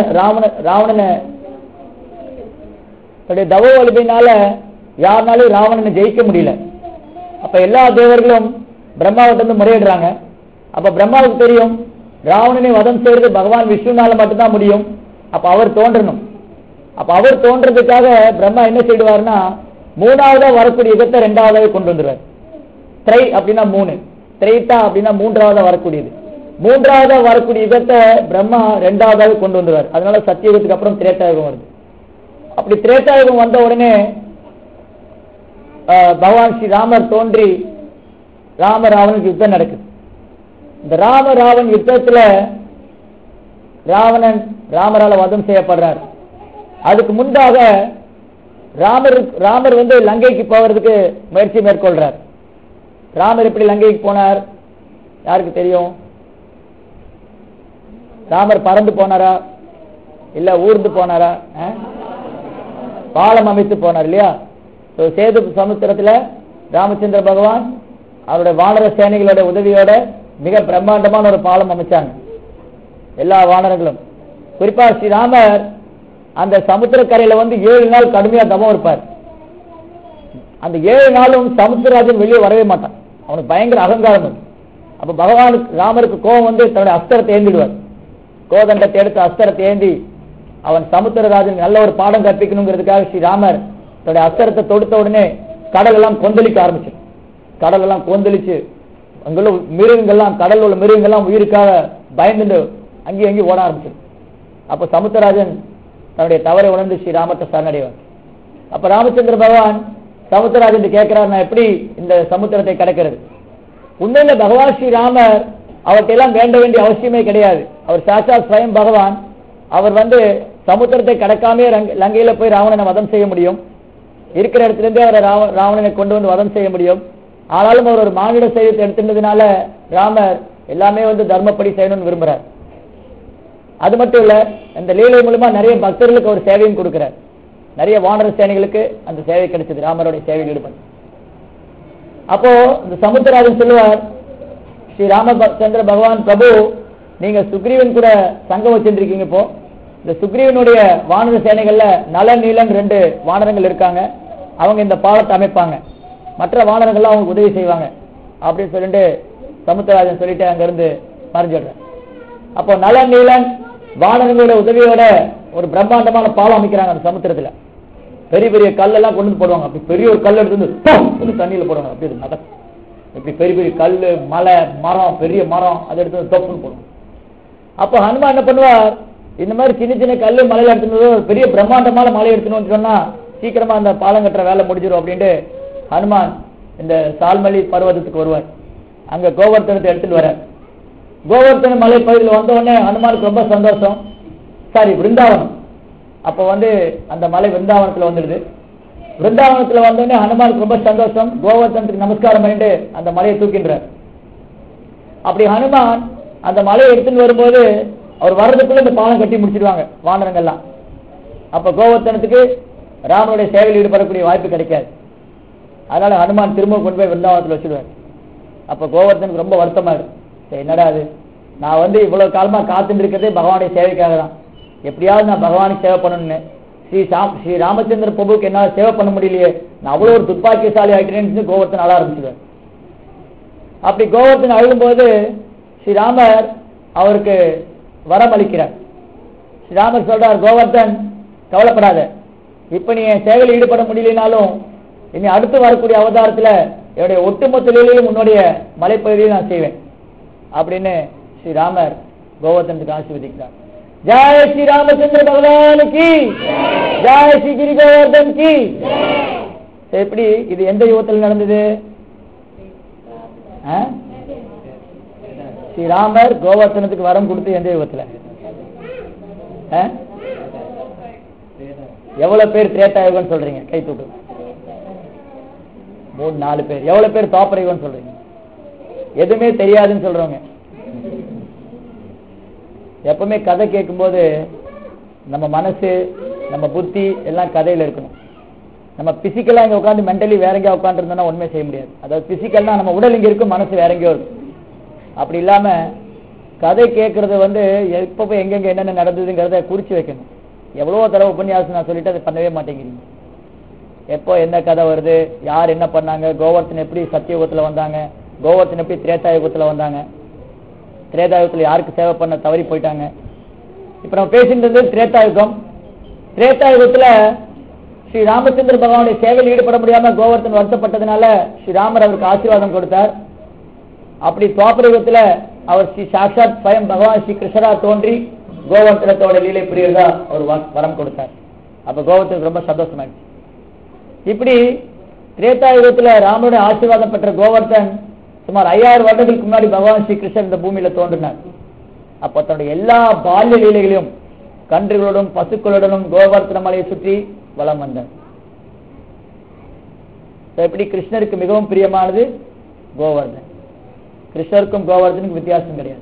தபோ வலிவினால யாருனாலும் ராவணனை ஜெயிக்க முடியல. அப்ப எல்லா தேவர்களும் பிரம்மாவிட்ட முறையிடுறாங்க. அப்ப பிரம்மாவுக்கு தெரியும் ராவணனை வதம் செய்யறது பகவான் விஷ்ணுனால மட்டும்தான் முடியும். அப்ப அவர் தோன்றணும். அப்ப அவர் தோன்றதுக்காக பிரம்மா என்ன செய்வார்னா, 3வதா வரக்கூடிய யுகத்தை 2வதாக கொண்டு வந்துருவார். திரை அப்படின்னா 3, திரைத்தா அப்படின்னா 3வதா வரக்கூடியது. 3வதா வரக்கூடிய யுகத்தை பிரம்மா 2வதாக கொண்டு வந்துருவார். அதனால சத்தியுகத்துக்கு அப்புறம் திரேதாயுகம் வருது. அப்படி திரேதாயுகம் வந்த உடனே பகவான் ஸ்ரீ ராமர் தோன்றி ராவனுக்கு யுத்தம் நடக்குது. இந்த ராவன் யுத்தத்துல ராமரால வதம் செய்யப்படுறார். அதுக்கு முன்பாக ராமர் லங்கைக்கு போவதற்கு முயற்சி மேற்கொள்றார். ராமர் எப்படி லங்கைக்கு போனார் யாருக்கு தெரியும்? ராமர் பறந்து போனாரா இல்ல ஊர்ந்து போனாரா? பாலம் அமைத்து போனார் இல்லையா? சேது சமுத்திரத்துல ராமச்சந்திர பகவான் அவருடைய வானர சேனைகளோட உதவியோட மிக பிரம்மாண்டமான ஒரு பாலம் அமைச்சாங்க. எல்லா வானரங்களும், குறிப்பா ஸ்ரீராமர் அந்த சமுத்திரக்கரையில 7 நாள் கடுமையா தவம் இருப்பார். அந்த 7 நாளும் சமுத்திரராஜன் வெளியே வரவே மாட்டான். அவனுக்கு பயங்கர அகங்காரம். அப்ப பகவானுக்கு ராமருக்கு கோபம் தன்னுடைய அஸ்திரத்தை ஏந்திடுவார். கோதண்டத்தை எடுத்து அஸ்திரத்தை ஏந்தி அவன் சமுத்திரராஜன் நல்ல ஒரு பாடம் கற்பிக்கணுங்கிறதுக்காக ஸ்ரீராமர் தன்னுடைய அஸ்திரத்தை தொடுத்த உடனே கடல் எல்லாம் கொந்தளிக்க ஆரம்பிச்சு. கடல் எல்லாம் கொந்தளிச்சு அங்குள்ள மிருகங்கள்லாம், கடல் உள்ள மிருகங்கள்லாம் உயிருக்காக பயந்துட்டு அங்கேயும் அங்கேயும் ஓட ஆரம்பிச்சு. அப்ப சமுத்திரராஜன் தன்னுடைய தவறை உணர்ந்து ஸ்ரீராமத்தை சரணடைவார். அப்ப ராமச்சந்திர பகவான் சமுத்திரராஜன் கேட்கிறார், நான் எப்படி இந்த சமுத்திரத்தை கடக்கிறது? உண்மையில பகவான் ஸ்ரீராமர் அவர்கிட்ட எல்லாம் வேண்ட வேண்டிய அவசியமே கிடையாது. அவர் சாட்சாத் ஸ்வயம் பகவான். அவர் சமுத்திரத்தை கடக்காமே லங்கையில போய் ராவணனை வதம் செய்ய முடியும். இருக்கிற இடத்துல இருந்தே அவரை ராவணனை கொண்டு வந்து வதம் செய்ய முடியும். ஆனாலும் அவர் ஒரு மானிட சரீரத்தை எடுத்துட்டதுனால ராமர் எல்லாமே தர்மப்படி செய்யணும்னு விரும்புறார். அது மட்டும் இல்ல, இந்த லீலை மூலமா நிறைய பக்தர்களுக்கு ஒரு சேவையும் கொடுக்கிறார். நிறைய வானர சேனைகளுக்கு அந்த சேவை கிடைச்சது ராமருடைய சேவையில் ஈடுபட்டு. அப்போ இந்த சமுத்திரராஜன் சொல்லுவார், ஸ்ரீ ராமச்சந்திர பகவான் பிரபு, நீங்க சுக்ரீவன் கூட சங்கம் வச்சிருக்கீங்க. இப்போ இந்த சுக்ரீவனுடைய வானர சேனைகள்ல நல நீலன் 2 வானரங்கள் இருக்காங்க. அவங்க இந்த பாலத்தை அமைப்பாங்க, மற்ற வானரங்கள்லாம் அவங்களுக்கு உதவி செய்வாங்க அப்படின்னு சொல்லிட்டு சமுத்திரராஜன் சொல்லிட்டு அங்க இருந்து மறைஞ்சிடுறேன். அப்போ நல நீலன் வானரங்களோட உதவியோட ஒரு பிரம்மாண்டமான பாலம் அமைக்கிறாங்க. அந்த சமுத்திரத்துல பெரிய பெரிய கல்லெல்லாம் கொண்டு போடுவாங்க. அப்படி பெரிய ஒரு கல் எடுத்து தண்ணியில போடுவாங்க. அப்படி நடக்கும். இப்படி பெரிய பெரிய கல், மலை, மரம், பெரிய மரம், அதை எடுத்து தொப்புன்னு போடுவாங்க. அப்போ ஹனுமான் என்ன பண்ணுவார், இந்த மாதிரி சின்ன சின்ன கல்லு மலையில எடுத்துனது பெரிய பிரம்மாண்டமான மலை எடுத்துன்னு சொன்னா சீக்கிரமா அந்த பாலம் கட்டுற வேலை முடிஞ்சிடும் அப்படின்ட்டு ஹனுமான் இந்த சால்மலி பர்வதத்துக்கு வருவார். அங்க கோவர்த்தனத்தை எடுத்துட்டு வர கோவர்த்தன மலை பகுதியில் வந்த உடனே ஹனுமானுக்கு ரொம்ப சந்தோஷம். விருந்தாவனம். அப்போ அந்த மலை விருந்தாவனத்துல வந்துடுது. விருந்தாவனத்துல வந்தோடனே ஹனுமானுக்கு ரொம்ப சந்தோஷம். கோவர்த்தனத்துக்கு நமஸ்காரம் பண்ணிட்டு அந்த மலையை தூக்கின்றார். அப்படி ஹனுமான் அந்த மலையை எடுத்துன்னு வரும்போது அவர் வர்றதுக்குள்ள இந்த பாலம் கட்டி முடிச்சிடுவாங்க வானரங்கள்லாம். அப்ப கோவர்த்தனத்துக்கு ராமனுடைய சேவையில் ஈடுபடக்கூடிய வாய்ப்பு கிடைக்காது. அதனால ஹனுமான் திரும்ப கொண்டு போய் விருந்தாவனத்தில் வச்சிடுவார். அப்ப கோவர்த்தனுக்கு ரொம்ப வருத்தமா இருக்கு. என்னடா அது, நான் இவ்வளவு காலமா காத்துட்டு இருக்கிறதே பகவானுடைய சேவைக்காக தான். எப்படியாவது நான் பகவானுக்கு சேவை பண்ணணும்னு ஸ்ரீ ராமச்சந்திர பிரபுக்கு என்னால் சேவை பண்ண முடியலையே, நான் அவ்வளவு ஒரு துப்பாக்கியசாலி ஆகிட்டேன்னு கோவர்த்தன் அழ ஆரம்பிச்சுடுவார். அப்படி கோவர்த்தன் அழுகும்போது ஸ்ரீராமர் அவருக்கு வரம் அளிக்கிறார். ஸ்ரீராமர் சொல்றார், கோவர்த்தன் கவலைப்படாத, இப்ப நீ என் சேவையில் ஈடுபட முடியலனாலும் இனி அடுத்து வரக்கூடிய அவதாரத்துல என்னுடைய ஒட்டுமொத்த லீலையும் உன்னுடைய மலைப்பகுதியில் நான் செய்வேன் அப்படின்னு ஸ்ரீராமர் கோவர்த்தனுக்கு ஆசீர்வதிக்கிறார். ஜெய ஸ்ரீ ராமச்சந்திர பகவானுக்கு, ஜெய ஸ்ரீ கிரி கோவர்தன் கி. எப்படி இது எந்த யுகத்தில் நடந்தது? ஸ்ரீராமர் கோவர்த்தனத்துக்கு வரம் கொடுத்து எந்த யுகத்துல? எவ்வளவு பேர் திரேதா யுகம் சொல்றீங்க? கை தூக்கு. 3-4 பேர். எவ்வளவு பேர் தாப்பர யுகம் சொல்றீங்க? எதுவுமே தெரியாதுன்னு சொல்றவங்க. எப்பவுமே கதை கேட்கும்போது நம்ம மனசு, நம்ம புத்தி எல்லாம் கதையில இருக்கணும். நம்ம பிசிக்கலா இங்க உட்காந்து மென்டலி வேற எங்கேயா உட்காந்து இருந்தோம்னா ஒண்ணுமே செய்ய முடியாது. அதாவது பிசிக்கல்னா நம்ம உடல் இங்க இருக்கும், மனசு வேற எங்கேயோ இருக்கும். அப்படி இல்லாம கதை கேட்கறது எப்ப போய் எங்கெங்க என்னென்ன நடந்ததுங்கிறத குறிச்சு வைக்கணும். எவ்வளவோ தடவை உபன்யாசம் நான் சொல்லிட்டு அதை பண்ணவே மாட்டேங்கிறீங்க. எப்போ என்ன கதை வருது, யார் என்ன பண்ணாங்க, கோவர்த்தன் எப்படி சத்தியயுகத்துல வந்தாங்க, கோவர்த்தன் எப்படி திரேதாயுகத்துல வந்தாங்க, திரேதாயுகத்துல யாருக்கு சேவை பண்ண தவறி போயிட்டாங்க. இப்ப நம்ம பேசிட்டு திரேதாயுகம். திரேதாயுகத்துல ஸ்ரீ ராமச்சந்திர பகவானுடைய சேவையில் ஈடுபட முடியாம கோவர்த்தன் வருத்தப்பட்டதுனால ஸ்ரீராமர் அவருக்கு ஆசீர்வாதம் கொடுத்தார். அப்படி துவாபர யுகத்துல அவர் ஸ்ரீ சாட்சாத் ஸ்வயம் பகவான் ஸ்ரீ கிருஷ்ணரா தோன்றி கோவர்த்தனத்தோட லீலை புரியறதா ஒரு வரம் கொடுத்தார். அப்ப கோவர்த்தனுக்கு ரொம்ப சந்தோஷமாயிடுச்சு. இப்படி திரேதாயுகத்துல ராமனுடைய ஆசீர்வாதம் பெற்ற கோவர்த்தன் சுமார் 5000 வருடங்களுக்கு முன்னாடி பகவான் ஸ்ரீ கிருஷ்ணன் இந்த பூமியில தோன்றினார். அப்ப தன்னுடைய எல்லா பால்ய லீலைகளையும் கன்றுகளுடன் பசுக்களுடனும் கோவர்த்தன மலையை சுற்றி வலம் வந்தார். எப்படி கிருஷ்ணருக்கு மிகவும் பிரியமானது கோவர்தன். கிருஷ்ணருக்கும் கோவர்தனுக்கும் வித்தியாசம் கிடையாது.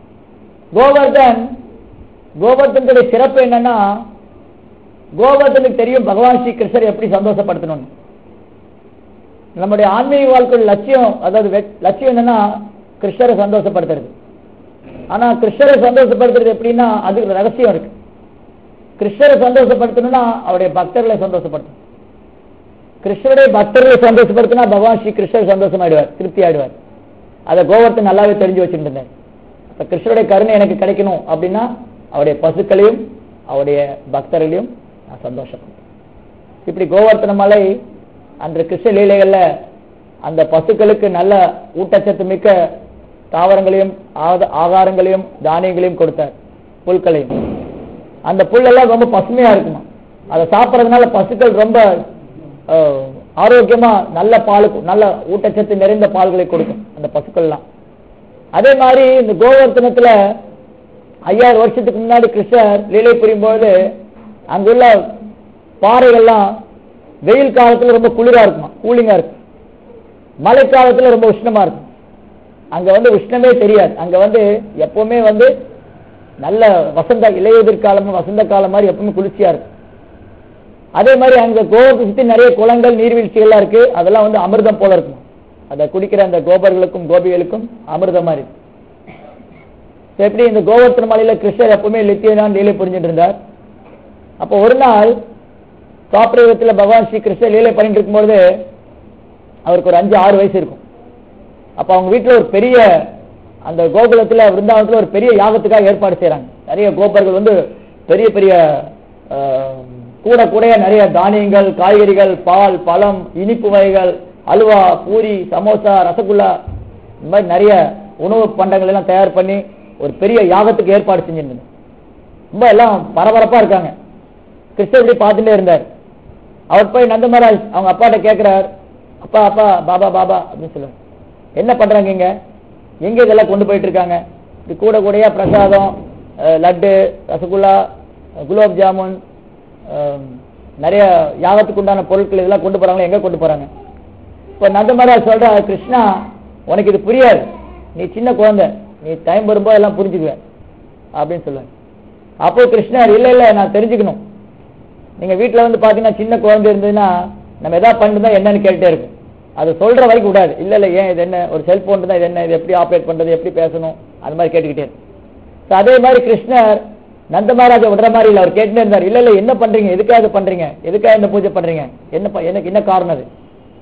கோவர்தனுடைய சிறப்பு என்னன்னா, கோவர்தனுக்கு தெரியும் பகவான் ஸ்ரீ கிருஷ்ணர் எப்படி சந்தோஷப்படுத்தணும். நம்முடைய ஆன்மீக வாழ்க்கையோட லட்சியம், அதாவது லட்சியம் என்னன்னா கிருஷ்ணரை சந்தோஷப்படுத்துறது. ஆனா கிருஷ்ணரை சந்தோஷப்படுத்துறது எப்படின்னா அதுக்கு ரகசியம் இருக்கு. கிருஷ்ணரை சந்தோஷப்படுத்தணும்னா அவருடைய பக்தர்களை சந்தோஷப்படுத்தணும். கிருஷ்ணருடைய பக்தர்களை சந்தோஷப்படுத்தினா பகவான் ஸ்ரீ கிருஷ்ணர் சந்தோஷமாயிடுவார், திருப்தி ஆயிடுவார். அதை கோவர்த்தன் நல்லாவே தெரிஞ்சு வச்சுருந்தேன். இப்ப கிருஷ்ணருடைய கருணை எனக்கு கிடைக்கணும் அப்படின்னா அவருடைய பசுக்களையும் அவருடைய பக்தர்களையும் நான் சந்தோஷப்படுத்தேன். இப்படி கோவர்த்தன மலை அன்று கிருஷ்ண லீலைகள்ல அந்த பசுக்களுக்கு நல்ல ஊட்டச்சத்து மிக்க தாவரங்களையும் ஆகாரங்களையும் தானியங்களையும் கொடுத்தார், புல்களையும். அந்த புல்லெல்லாம் ரொம்ப பசுமையா இருக்குமா, அதை சாப்பிட்றதுனால பசுக்கள் ரொம்ப ஆரோக்கியமா நல்ல பாலுக்கு நல்ல ஊட்டச்சத்து நிறைந்த பால்களை கொடுக்கும் அந்த பசுக்கள்லாம். அதே மாதிரி இந்த கோவர்த்தனத்துல 5000 வருஷத்துக்கு முன்னாடி கிருஷ்ணர் லீலை புரியும்போது அங்குள்ள பாறைகள்லாம் வெயில் காலத்துல ரொம்ப குளிரா இருக்குமா, கூலிங்கா இருக்கும். மழை காலத்துல ரொம்ப உஷ்ணமா இருக்கும். அங்க உஷ்ணமே தெரியாது. அங்க எப்பவுமே நல்ல இலையுதிர் காலமும் வசந்த காலம் மாதிரி எப்பவுமே குளிர்ச்சியா இருக்கும். அதே மாதிரி அங்க கோவத்தை சுத்தி நிறைய குளங்கள் நீர்வீழ்ச்சிகள்லாம் இருக்கு. அதெல்லாம் அமிர்தம் போல இருக்கும். அதை குடிக்கிற அந்த கோபர்களுக்கும் கோபிகளுக்கும் அமிர்தம் மாதிரி. எப்படி இந்த கோவர்த்தன மலையில கிருஷ்ணர் எப்பவுமே லித்தியதான் லீலை புரிஞ்சுட்டு இருந்தார். அப்போ ஒரு நாள் துவாபரயுகத்துல பகவான் ஸ்ரீ கிருஷ்ணர் லீலை பண்ணிட்டு இருக்கும்போது அவருக்கு ஒரு 5-6 வயசு இருக்கும். அப்ப அவங்க வீட்டுல ஒரு பெரிய அந்த கோகுலத்துல விருந்தாவனத்துல ஒரு பெரிய யாகத்துக்காக ஏற்பாடு செய்யறாங்க. நிறைய கோபர்கள் பெரிய பெரிய கூட நிறைய தானியங்கள், காய்கறிகள், பால், பழம், இனிப்பு வகைகள், அல்வா, பூரி, சமோசா, ரசகுல்லா, இந்த மாதிரி நிறைய உணவு பண்டங்கள் எல்லாம் தயார் பண்ணி ஒரு பெரிய யாகத்துக்கு ஏற்பாடு செஞ்சிருந்தது. ரொம்ப எல்லாம் பரபரப்பா இருக்காங்க. கிருஷ்ணர் இப்படி பார்த்துட்டே இருந்தார். அவர் போய் நந்த மகாராஜ் அவங்க அப்பாட்ட கேட்கிறார், அப்பா அப்பா பாபா பாபா அப்படின்னு சொல்லுவார். என்ன பண்றாங்க இங்க, எங்க இதெல்லாம் கொண்டு போயிட்டு இருக்காங்க? இது கூடையா பிரசாதம், லட்டு, ரசகுல்லா, குலாப் ஜாமுன், நிறைய யாகத்துக்கு உண்டான பொருட்கள் இதெல்லாம் கொண்டு போறாங்களா, எங்க கொண்டு போறாங்க? இப்ப நந்த மகாராஜ் சொல்ற, கிருஷ்ணா உனக்கு இது புரியாது, நீ சின்ன குழந்தை, நீ டைம் வரும்போது எல்லாம் புரிஞ்சுக்குவேன் அப்படின்னு சொல்லுவாங்க. அப்போ கிருஷ்ணர் இல்ல நான் தெரிஞ்சுக்கணும். நீங்க வீட்டுல பாத்தீங்கன்னா சின்ன குழந்தை இருந்ததுன்னா நம்ம எதாவது பண்ணிருந்தா என்னன்னு கேட்டுட்டே இருக்கும். அது சொல்ற வரைக்கும் விடாது. இல்ல ஏன் இது என்ன, ஒரு செல்போன் தான் இது என்ன, இது எப்படி ஆப்ரேட் பண்றது, எப்படி பேசணும், அது மாதிரி கேட்டுக்கிட்டே இருக்கு. அதே மாதிரி கிருஷ்ணர் நந்த மகாராஜா விடுற மாதிரி இல்லை, அவர் கேட்டுட்டே இருந்தார். இல்ல என்ன பண்றீங்க, எதுக்காக பண்றீங்க, எதுக்காக இந்த பூஜை பண்றீங்க, எனக்கு என்ன காரணம் அது?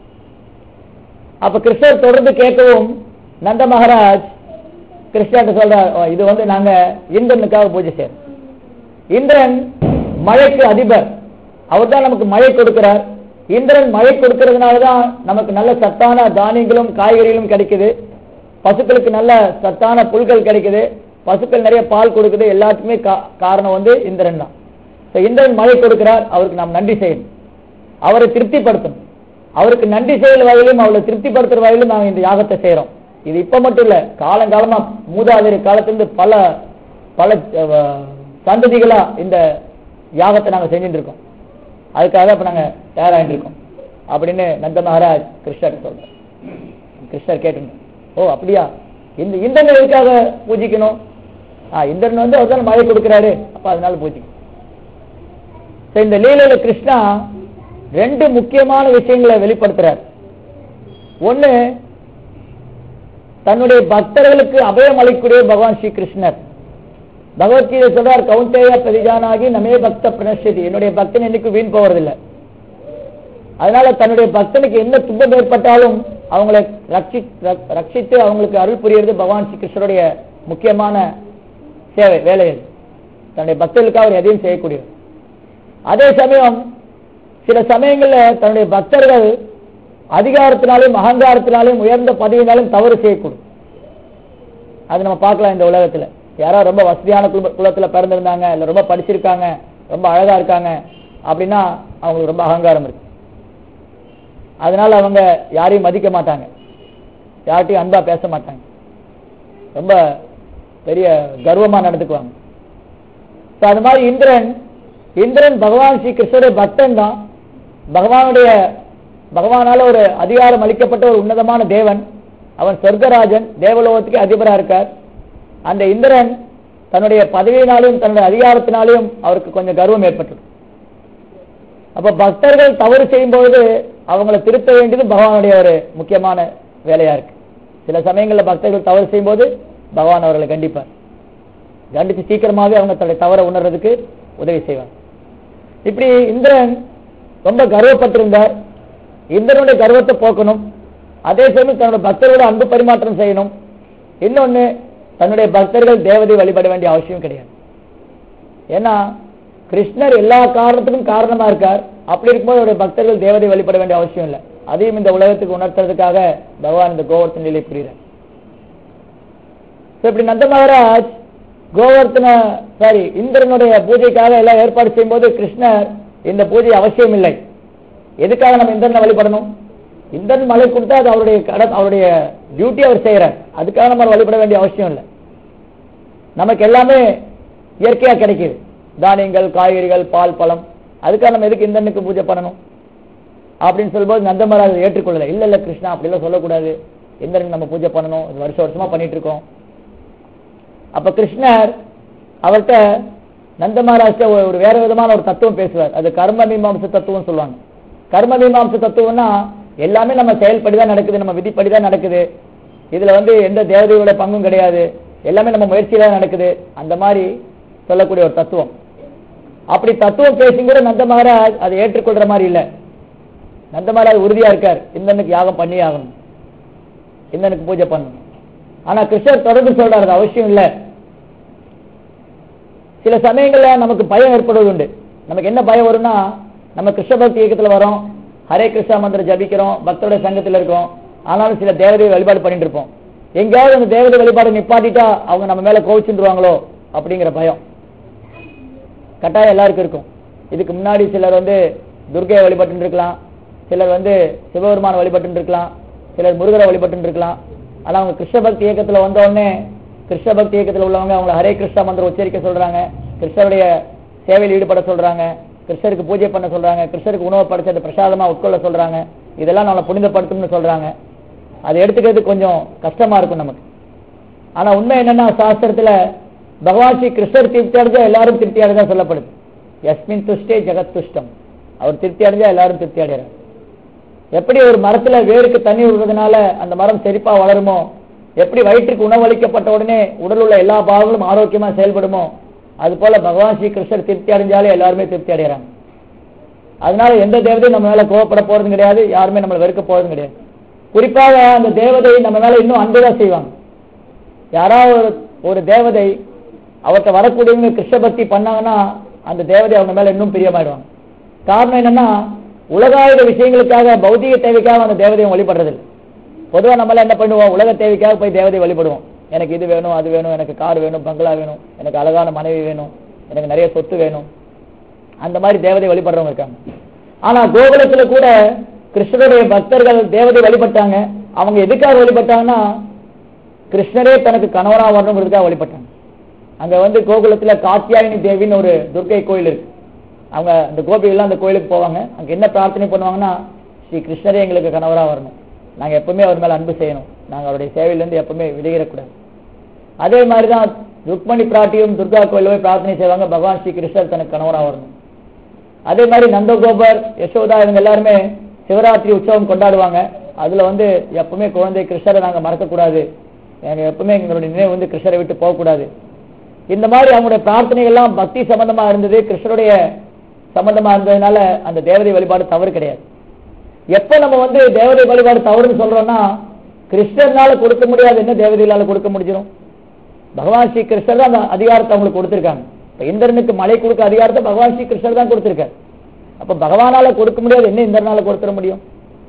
அப்ப கிருஷ்ணர் தொடர்ந்து கேட்கவும் நந்த மகாராஜ் கிருஷ்ணர் சொல்றார், இது நாங்க இந்திரனுக்காக பூஜை செய்யறோம். இந்திரன் மழைக்கு அதிபர், அவர் தான் நமக்கு மழை கொடுக்கிறார். இந்திரன் மழை கொடுக்கிறதுனாலதான் நமக்கு நல்ல சத்தான தானியங்களும் காய்கறிகளும் கிடைக்குது, பசுக்களுக்கு நல்ல சத்தான புல்கள் கிடைக்குது, பசுக்கள் நிறைய பால் கொடுக்குது. எல்லாத்துக்குமே காரணம் இந்திரன் தான். இந்திரன் மழை கொடுக்கிறார், அவருக்கு நாம் நன்றி செய்யணும், அவரை திருப்திப்படுத்தணும். அவருக்கு நன்றி செய்யற வகையிலும் அவளை திருப்திப்படுத்துற வகையிலும் நாங்கள் இந்த யாகத்தை செய்யறோம். இது இப்ப மட்டும் இல்ல, காலங்காலமா மூதாதையர் காலத்திலிருந்து பல பல சந்ததிகளா இந்த யாகத்தை நாங்க செஞ்சுட்டு இருக்கோம். அதுக்காக இப்ப நாங்க தயாராகிட்டு இருக்கோம் அப்படின்னு நந்த மகாராஜ் கிருஷ்ணர் சொல்றார். கிருஷ்ணர் கேட்டு, ஓ அப்படியா, இந்த இந்திரன் எதுக்காக பூஜிக்கணும்? இந்திரன் அவர் தான் மழை கொடுக்கிறாரு, அப்ப அதனால பூஜிக்கணும். இந்த லீலையில கிருஷ்ணா 2 முக்கியமான விஷயங்களை வெளிப்படுத்துறார். ஒண்ணு, தன்னுடைய பக்தர்களுக்கு அபயம் அளிக்கூடிய பகவான் ஸ்ரீ கிருஷ்ணர். பகவத்கீதை சொல்றார், கௌந்தேய பிரதிஜானாகி நமே பக்த பிரணஷ்யதி, என்னுடைய பக்தன் என்னைக்கு வீண் போவதில்லை. அதனால தன்னுடைய பக்தனுக்கு என்ன துன்பம் ஏற்பட்டாலும் அவங்களை ரட்சித்து அவங்களுக்கு அருள் புரியுறது பகவான் ஸ்ரீ கிருஷ்ணருடைய முக்கியமான சேவை வேலை. தன்னுடைய பக்தர்களுக்காக அவர் எதையும் செய்யக்கூடியவர். அதே சமயம் சில சமயங்கள்ல தன்னுடைய பக்தர்கள் அதிகாரத்தினாலும் அகங்காரத்தினாலும் உயர்ந்த பதவியினாலும் தவறு செய்யக்கூடும். அது நம்ம பார்க்கலாம் இந்த உலகத்துல. யாராவது ரொம்ப வசதியான குலத்துல பிறந்திருந்தாங்க, இல்ல ரொம்ப படிச்சிருக்காங்க, ரொம்ப அழகா இருக்காங்க அப்படின்னா அவங்களுக்கு ரொம்ப அகங்காரம் இருக்கு. அதனால அவங்க யாரையும் மதிக்க மாட்டாங்க, யார்ட்டையும் அன்பா பேச மாட்டாங்க, ரொம்ப பெரிய கர்வமா நடந்துக்குவாங்க. அது மாதிரி இந்திரன் பகவான் ஸ்ரீ கிருஷ்ணருடைய பக்தன் தான். பகவானால ஒரு அதிகாரம் அளிக்கப்பட்ட ஒரு உன்னதமான தேவன். அவன் சொர்க்கராஜன், தேவலோகத்துக்கு அதிபரா இருக்கார். அந்த இந்திரன் தன்னுடைய பதவியினாலும் தன்னுடைய அதிகாரத்தினாலும் அவருக்கு கொஞ்சம் கர்வம் ஏற்பட்டது. அப்ப பக்தர்கள் தவறு செய்யும் பொழுது அவங்களை திருத்த வேண்டியது பகவானுடைய ஒரு முக்கியமான வேலையா இருக்கு. சில சமயங்களில் பக்தர்கள் தவறு செய்யும் போது பகவான் அவர்களை கண்டிப்பார். கண்டித்து சீக்கிரமாவே அவங்க தன்னுடைய தவறை உணர்றதுக்கு உதவி செய்வார். இப்படி இந்திரன் ரொம்ப கர்வப்பட்டிருந்தார். இந்திரனுடைய கர்வத்தை போக்கணும், அதே சமயம் தன்னுடைய பக்தர்களோட அன்பு பரிமாற்றம் செய்யணும். இன்னொன்னு, தன்னுடைய பக்தர்கள் தேவதை வழிபட வேண்டிய அவசியம் கிடையாது. ஏன்னா கிருஷ்ணர் எல்லா காரணத்துக்கும் காரணமா இருக்கார். அப்படி இருக்கும்போது அவருடைய பக்தர்கள் தேவதை வழிபட வேண்டிய அவசியம் இல்லை. அதையும் இந்த உலகத்துக்கு உணர்த்துறதுக்காக பகவான் இந்த கோவர்த்தன லீலை புரிகிறார். இப்படி நந்த மகாராஜ் இந்திரனுடைய பூஜைக்காக எல்லாம் ஏற்பாடு செய்யும் போது கிருஷ்ணர் இந்த பூஜை அவசியம் இல்லை. எதுக்காக நம்ம இந்திரனை வழிபடணும்? இந்திரன் மழை கொடுத்தா அது அவருடைய டியூட்டி அவர் செய்யறார். அதுக்காக நம்ம வழிபட வேண்டிய அவசியம் இல்லை. நமக்கு எல்லாமே இயற்கையா கிடைக்குது, தானியங்கள், காய்கறிகள், பால், பழம். அதுக்காக நம்ம எதுக்கு இந்திரனுக்கு பூஜை பண்ணணும் அப்படின்னு சொல்லும்போது நந்த மகாராஜ் ஏற்றுக்கொள்ளல. இல்ல கிருஷ்ணா அப்படிலாம் சொல்லக்கூடாது, இந்திரனுக்கு நம்ம பூஜை பண்ணணும், வருஷமா பண்ணிட்டு இருக்கோம். அப்ப கிருஷ்ணர் அவர்கிட்ட நந்த மகாராஜ் ஒரு வேற விதமான ஒரு தத்துவம் பேசுவார். அது கர்ம மீமாம்ச தத்துவம் சொல்லுவாங்க. கர்ம மீமாம்ச தத்துவம்னா எல்லாமே நம்ம செயல்படிதான் நடக்குது, நம்ம விதிப்படிதான் நடக்குது, இதுல எந்த தேவதையோட பங்கும் கிடையாது, எல்லாமே நம்ம முயற்சியில நடக்குது, அந்த மாதிரி சொல்லக்கூடிய ஒரு தத்துவம். அப்படி தத்துவம் பேசி கூட நந்த மகாராஜ் அதை ஏற்றுக்கொள்ற மாதிரி இல்ல. நந்த மகாராஜ் உறுதியா இருக்கார், இந்திரனுக்கு யாகம் பண்ணி ஆகணும், இந்திரனுக்கு பூஜை பண்ணணும். ஆனா கிருஷ்ணர் தொடர்ந்து சொல்றாரு அது அவசியம் இல்ல. சில சமயங்கள்ல நமக்கு பயம் ஏற்படுவது உண்டு. நமக்கு என்ன பயம் வரும்னா, நம்ம கிருஷ்ண பக்தி இயக்கத்துல வரோம், ஹரே கிருஷ்ணா மந்திரம் ஜபிக்கிறோம், பக்தோட சங்கத்துல இருக்கோம், ஆனாலும் சில தேவதை வழிபாடு பண்ணிட்டு இருப்போம். எங்கேயாவது அந்த தேவதை வழிபாடு நிப்பாட்டிட்டா அவங்க நம்ம மேல கோவிச்சுருவாங்களோ அப்படிங்கிற பயம் கட்டாயம் எல்லாருக்கும் இருக்கும். இதுக்கு முன்னாடி சிலர் துர்கையை வழிபட்டு இருக்கலாம், சிலர் சிவபெருமான வழிபட்டு இருக்கலாம், சிலர் முருகரை வழிபட்டு இருக்கலாம். ஆனா அவங்க கிருஷ்ண பக்தி இயக்கத்துல வந்த உடனே கிருஷ்ண பக்தி இயக்கத்தில் உள்ளவங்க அவங்களை ஹரே கிருஷ்ணா மந்திரம் உச்சரிக்க சொல்றாங்க, கிருஷ்ணருடைய சேவையில் ஈடுபட சொல்றாங்க, கிருஷ்ணருக்கு பூஜை பண்ண சொல்றாங்க, கிருஷ்ணருக்கு உணவு படைச்சு அதை பிரசாதமா உட்கொள்ள சொல்றாங்க, இதெல்லாம் நம்மளை புனிதப்படுத்தும்னு சொல்றாங்க. அதை எடுத்துக்கிறது கொஞ்சம் கஷ்டமா இருக்கும் நமக்கு. ஆனா உண்மை என்னன்னா, சாஸ்திரத்துல பகவான் ஸ்ரீ கிருஷ்ணர் திருப்தி அடைஞ்சா எல்லாரும் திருப்தி அடைஞ்சா சொல்லப்படுது. யஸ்மின் துஷ்டே ஜெகத் துஷ்டம், அவர் திருப்தி அடைஞ்சா எல்லாரும் திருப்தி அடைகிறார். எப்படி ஒரு மரத்துல வேருக்கு தண்ணி விடுறதுனால அந்த மரம் செழிப்பா வளருமோ, எப்படி வயிற்றுக்கு உணவளிக்கப்பட்ட உடனே உடல் உள்ள எல்லா பாகங்களும் ஆரோக்கியமா செயல்படுமோ, அது போல பகவான் ஸ்ரீ கிருஷ்ணர் திருப்தி அடைஞ்சாலே எல்லாருமே திருப்தி அடைகிறாங்க. அதனால எந்த தேவதையும் நம்ம மேல கோவப்பட போறதும் கிடையாது, யாருமே நம்மளை வெறுக்க போறதும் கிடையாது. குறிப்பாக அந்த தேவதை நம்ம மேல இன்னும் அன்புதான் செய்வாங்க. யாராவது ஒரு தேவதை அவர்கிட்ட வரக்கூடியவங்க கிருஷ்ண பக்தி பண்ணாங்கன்னா அந்த தேவதை அவங்க மேல இன்னும் பிரியமாயிடுவாங்க. காரணம் என்னன்னா, உலகாயுத விஷயங்களுக்காக பௌதிக தேவைக்காக அந்த தேவதையை வழிபடுறதில்லை. பொதுவா நம்மளாம் என்ன பண்ணுவோம், உலக தேவைக்காக போய் தேவதை வழிபடுவோம். எனக்கு இது வேணும், அது வேணும், எனக்கு கார் வேணும், பங்களா வேணும், எனக்கு அழகான மனைவி வேணும், எனக்கு நிறைய சொத்து வேணும், அந்த மாதிரி தேவதை வழிபடுறவங்க இருக்காங்க. ஆனா கோகுலத்துல கூட கிருஷ்ணருடைய பக்தர்கள் தேவதை வழிபட்டாங்க. அவங்க எதுக்காக வழிபட்டாங்கன்னா, கிருஷ்ணரே தனக்கு கணவனா வரணுங்கிறதுக்காக வழிபட்டாங்க. அங்க கோகுலத்துல காத்தியாயினி தேவின்னு ஒரு துர்க்கை கோயில் இருக்கு. அவங்க அந்த கோபிகள்லாம் அந்த கோயிலுக்கு போவாங்க. அங்க என்ன பிரார்த்தனை பண்ணுவாங்கன்னா, ஸ்ரீ கிருஷ்ணரே எங்களுக்கு கணவரா வரணும், நாங்க எப்பவுமே அவர் மேல அன்பு செய்யணும், நாங்க அவருடைய சேவையிலிருந்து எப்பவுமே விலகிடக்கூடாது. அதே மாதிரிதான் ருக்மணி பிராட்டியும் துர்கா கோயில போய் பிரார்த்தனை செய்வாங்க, பகவான் ஸ்ரீ கிருஷ்ணர் தனக்கு கணவரா வரணும். அதே மாதிரி நந்தகோபர், யசோதா இவங்க எல்லாருமே சிவராத்திரி உற்சவம் கொண்டாடுவாங்க. அதுல எப்பவுமே குழந்தை கிருஷ்ணரை நாங்க மறக்கக்கூடாது, எங்க எப்பவுமே எங்களுடைய நினைவு கிருஷ்ணரை விட்டு போகக்கூடாது. இந்த மாதிரி அவங்களுடைய பிரார்த்தனைகள் எல்லாம் பக்தி சம்பந்தமா இருந்தது, கிருஷ்ணருடைய சம்பந்தமா இருந்ததுனால அந்த தேவதை வழிபாடு தவறு கிடையாது. எப்ப நம்ம தேவதை வழிபாடு தவறுன்னு சொல்றோம்னா, கிருஷ்ணர்னால கொடுக்க முடியாது என்ன தேவதைகளால கொடுக்க முடிஞ்சிடும்? பகவான் ஸ்ரீ கிருஷ்ணர் தான் அந்த அதிகாரத்தை அவங்களுக்கு கொடுத்திருக்காங்க. இப்ப இந்திரனுக்கு மழை கொடுக்க அதிகாரத்தை பகவான் ஸ்ரீ கிருஷ்ணர் தான் கொடுத்திருக்காரு. அப்ப பகவானால கொடுக்க முடியாது என்ன இந்திரனால கொடுத்துட முடியும்?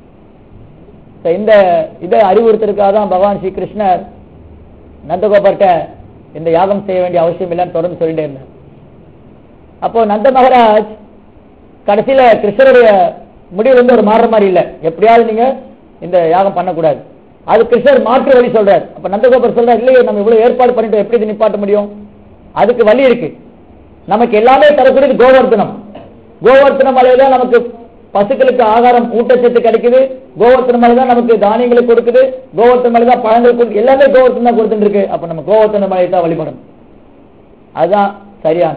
இந்த இதை அறிவுறுத்திருக்காக தான் பகவான் ஸ்ரீ கிருஷ்ணர் நந்தகோபர்கிட்ட இந்த யாகம் செய்ய வேண்டிய அவசியம் இல்லைன்னு தொடர்ந்து சொல்லிட்டே இருந்தார். அப்போ நந்த மகாராஜ் கடைசியில கிருஷ்ணருடைய முடிவு ஒரு மாறுற மாதிரி இல்லை, எப்படியாவது நீங்க இந்த யாகம் பண்ணக்கூடாது, அது கிருஷ்ணர் மாற்று வழி சொல்றாரு. அப்ப நந்தகோபர் சொல்றாரு, இல்லையே நம்ம இவ்வளவு ஏற்பாடு பண்ணிட்டு எப்படி இது நிப்பாட்ட முடியும்? அதுக்கு வழி இருக்கு. நமக்கு எல்லாமே தரக்கூடியது கோவர்த்தனம். கோவர்த்தன மலையில நமக்கு பசுக்களுக்கு ஆகாரம் ஊட்டச்சத்து கிடைக்குது, கோவர்த்தன மலை தான் நமக்கு தானியங்களை கொடுக்குது, கோவர்த்தன மலை தான் பழங்கள் கொடுக்கு, எல்லாமே கோவர்த்தனம் தான் கொடுத்துட்டு இருக்கு. அப்ப நம்ம கோவர்த்தன மலையை தான் வழிபடணும், அதுதான் சரியான.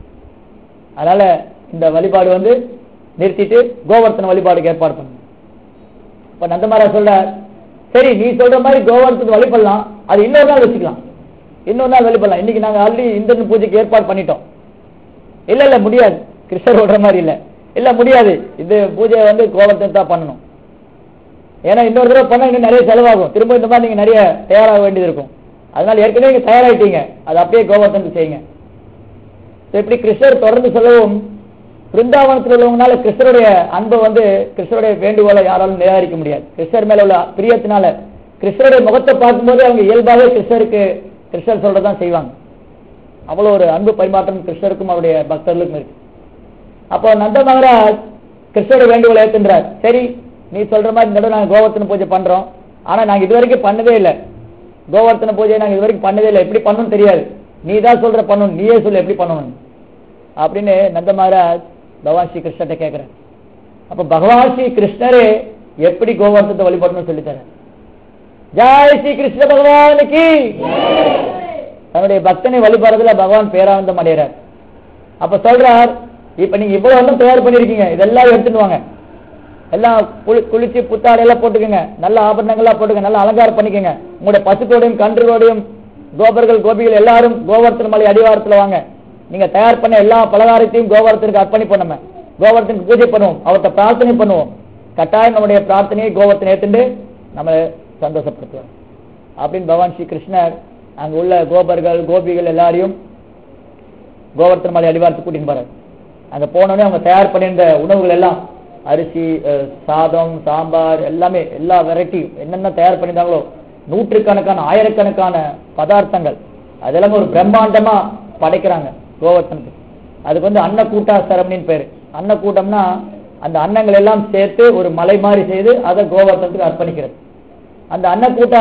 அதனால இந்த வழிபாடு நிறுத்திட்டு கோவர்த்தன வழிபாடுக்கு ஏற்பாடு பண்ணணும். இப்ப நந்தமாரா சொல்ற, சரி நீ சொல்ற மாதிரி கோவர்த்தன வழிபடலாம், அது இன்னொரு நாள் வச்சுக்கலாம், இன்னொரு நாள் வழிபடலாம், இன்னைக்கு நாங்க ஆல்ரெடி இந்திரன் பூஜைக்கு ஏற்பாடு பண்ணிட்டோம். இல்ல முடியாது, கிருஷ்ணர் சொல்ற மாதிரி இல்ல முடியாது, இது பூஜை கோவர்த்தனை தான் பண்ணணும். ஏன்னா இன்னொரு தடவை பண்ணா இன்னும் நிறைய செலவாகும், திரும்ப இந்த மாதிரி நீங்க நிறைய தயாராக வேண்டியது இருக்கும். அதனால ஏற்கனவே நீங்க தயாராயிட்டீங்க, அது அப்படியே கோவர்த்தனை செய்யுங்க. இப்படி கிருஷ்ணர் தொடர்ந்து சொல்லவும் பிருந்தாவனத்தில் உள்ளவங்கனால கிருஷ்ணருடைய அன்பை கிருஷ்ணருடைய வேண்டுகோளை யாராலும் நிராகரிக்க முடியாது. கிருஷ்ணர் மேல உள்ள பிரியத்தினால கிருஷ்ணருடைய முகத்தை பார்க்கும்போது அவங்க இயல்பாகவே கிருஷ்ணர் சொல்றதான் செய்வாங்க. அவ்வளவு ஒரு அன்பு பரிமாற்றம் கிருஷ்ணருக்கும் அவருடைய பக்தர்களுக்கும் இருக்கு. அப்போ நந்த மகாராஜ் கிருஷ்ணருடைய வேண்டுகோளை ஏற்றுன்றார். சரி, நீ சொல்ற மாதிரி இந்த தடவை நாங்க கோவர்த்தன பூஜை பண்றோம், ஆனா நாங்க இதுவரைக்கும் பண்ணதே இல்லை. கோவர்த்தன பூஜையை நாங்க இதுவரைக்கும் பண்ணதே இல்லை, எப்படி பண்ணணும்னு தெரியாது. நீ தான் சொல்ற பண்ணணும், நீயே சொல்லு எப்படி பண்ணணும் அப்படின்னு நந்த மகாராஜ் பகவான் ஸ்ரீ கிருஷ்ணர்கிட்ட கேட்கிறார். அப்ப பகவான் ஸ்ரீ கிருஷ்ணரே எப்படி கோவர்த்தனத்தை வழிபடணும்னு சொல்லித்தர. ஜெய் ஸ்ரீ கிருஷ்ண பகவானுக்கு. தன்னுடைய பக்தனை வழிபடுறதுல பகவான் பேரானந்தம் அடைகிறார். அப்ப சொல்றார், இப்ப நீங்க இவ்வளவு ஒன்றும் தயார் பண்ணிருக்கீங்க, இதெல்லாம் எடுத்துட்டு வாங்க, எல்லாம் குளிச்சு புத்தாடை எல்லாம் போட்டுக்கோங்க, நல்ல ஆபரணங்கள்லாம் போட்டுங்க, நல்லா அலங்காரம் பண்ணிக்கோங்க. உங்களுடைய பசுத்தோடையும் கன்றுகளோடையும் கோபர்கள் கோபிகள் எல்லாரும் கோவர்த்தன மலை அடிவாரத்துல வாங்க. நீங்க தயார் பண்ண எல்லா பலகாரத்தையும் கோவர்த்தனுக்கு அர்ப்பணிப்போம். நம்ம கோவர்த்தனுக்கு பூஜை பண்ணுவோம், அவர்கிட்ட பிரார்த்தனை பண்ணுவோம். கட்டாயம் நம்முடைய பிரார்த்தனையை கோவர்த்தனை ஏற்றுண்டு நம்ம சந்தோஷப்படுத்துவோம் அப்படின்னு பகவான் ஸ்ரீ கிருஷ்ணர் அங்க உள்ள கோபர்கள் கோபிகள் எல்லாரையும் கோவர்த்தன மலை அடிவாரத்துக்கு கூட்டின்னு போறாரு. அங்க போனோடனே அவங்க தயார் பண்ணியிருந்த உணவுகள் எல்லாம் அரிசி, சாதம், சாம்பார், எல்லாமே எல்லா வெரைட்டி என்னென்ன தயார் பண்ணியிருந்தாங்களோ நூற்றுக்கணக்கான ஆயிரக்கணக்கான பதார்த்தங்கள் அதெல்லாம் ஒரு பிரம்மாண்டமா படைக்கிறாங்க கோவர்த்தனத்துக்கு. அதுக்கு அன்னக்கூட்டா சரம்னின்னு பேரு. அன்னக்கூட்டம்னா அந்த அன்னங்கள் எல்லாம் சேர்த்து ஒரு மலை மாதிரி செய்து அதை கோவர்த்தனத்துக்கு அர்ப்பணிக்கிறது. அந்த அன்னக்கூட்டா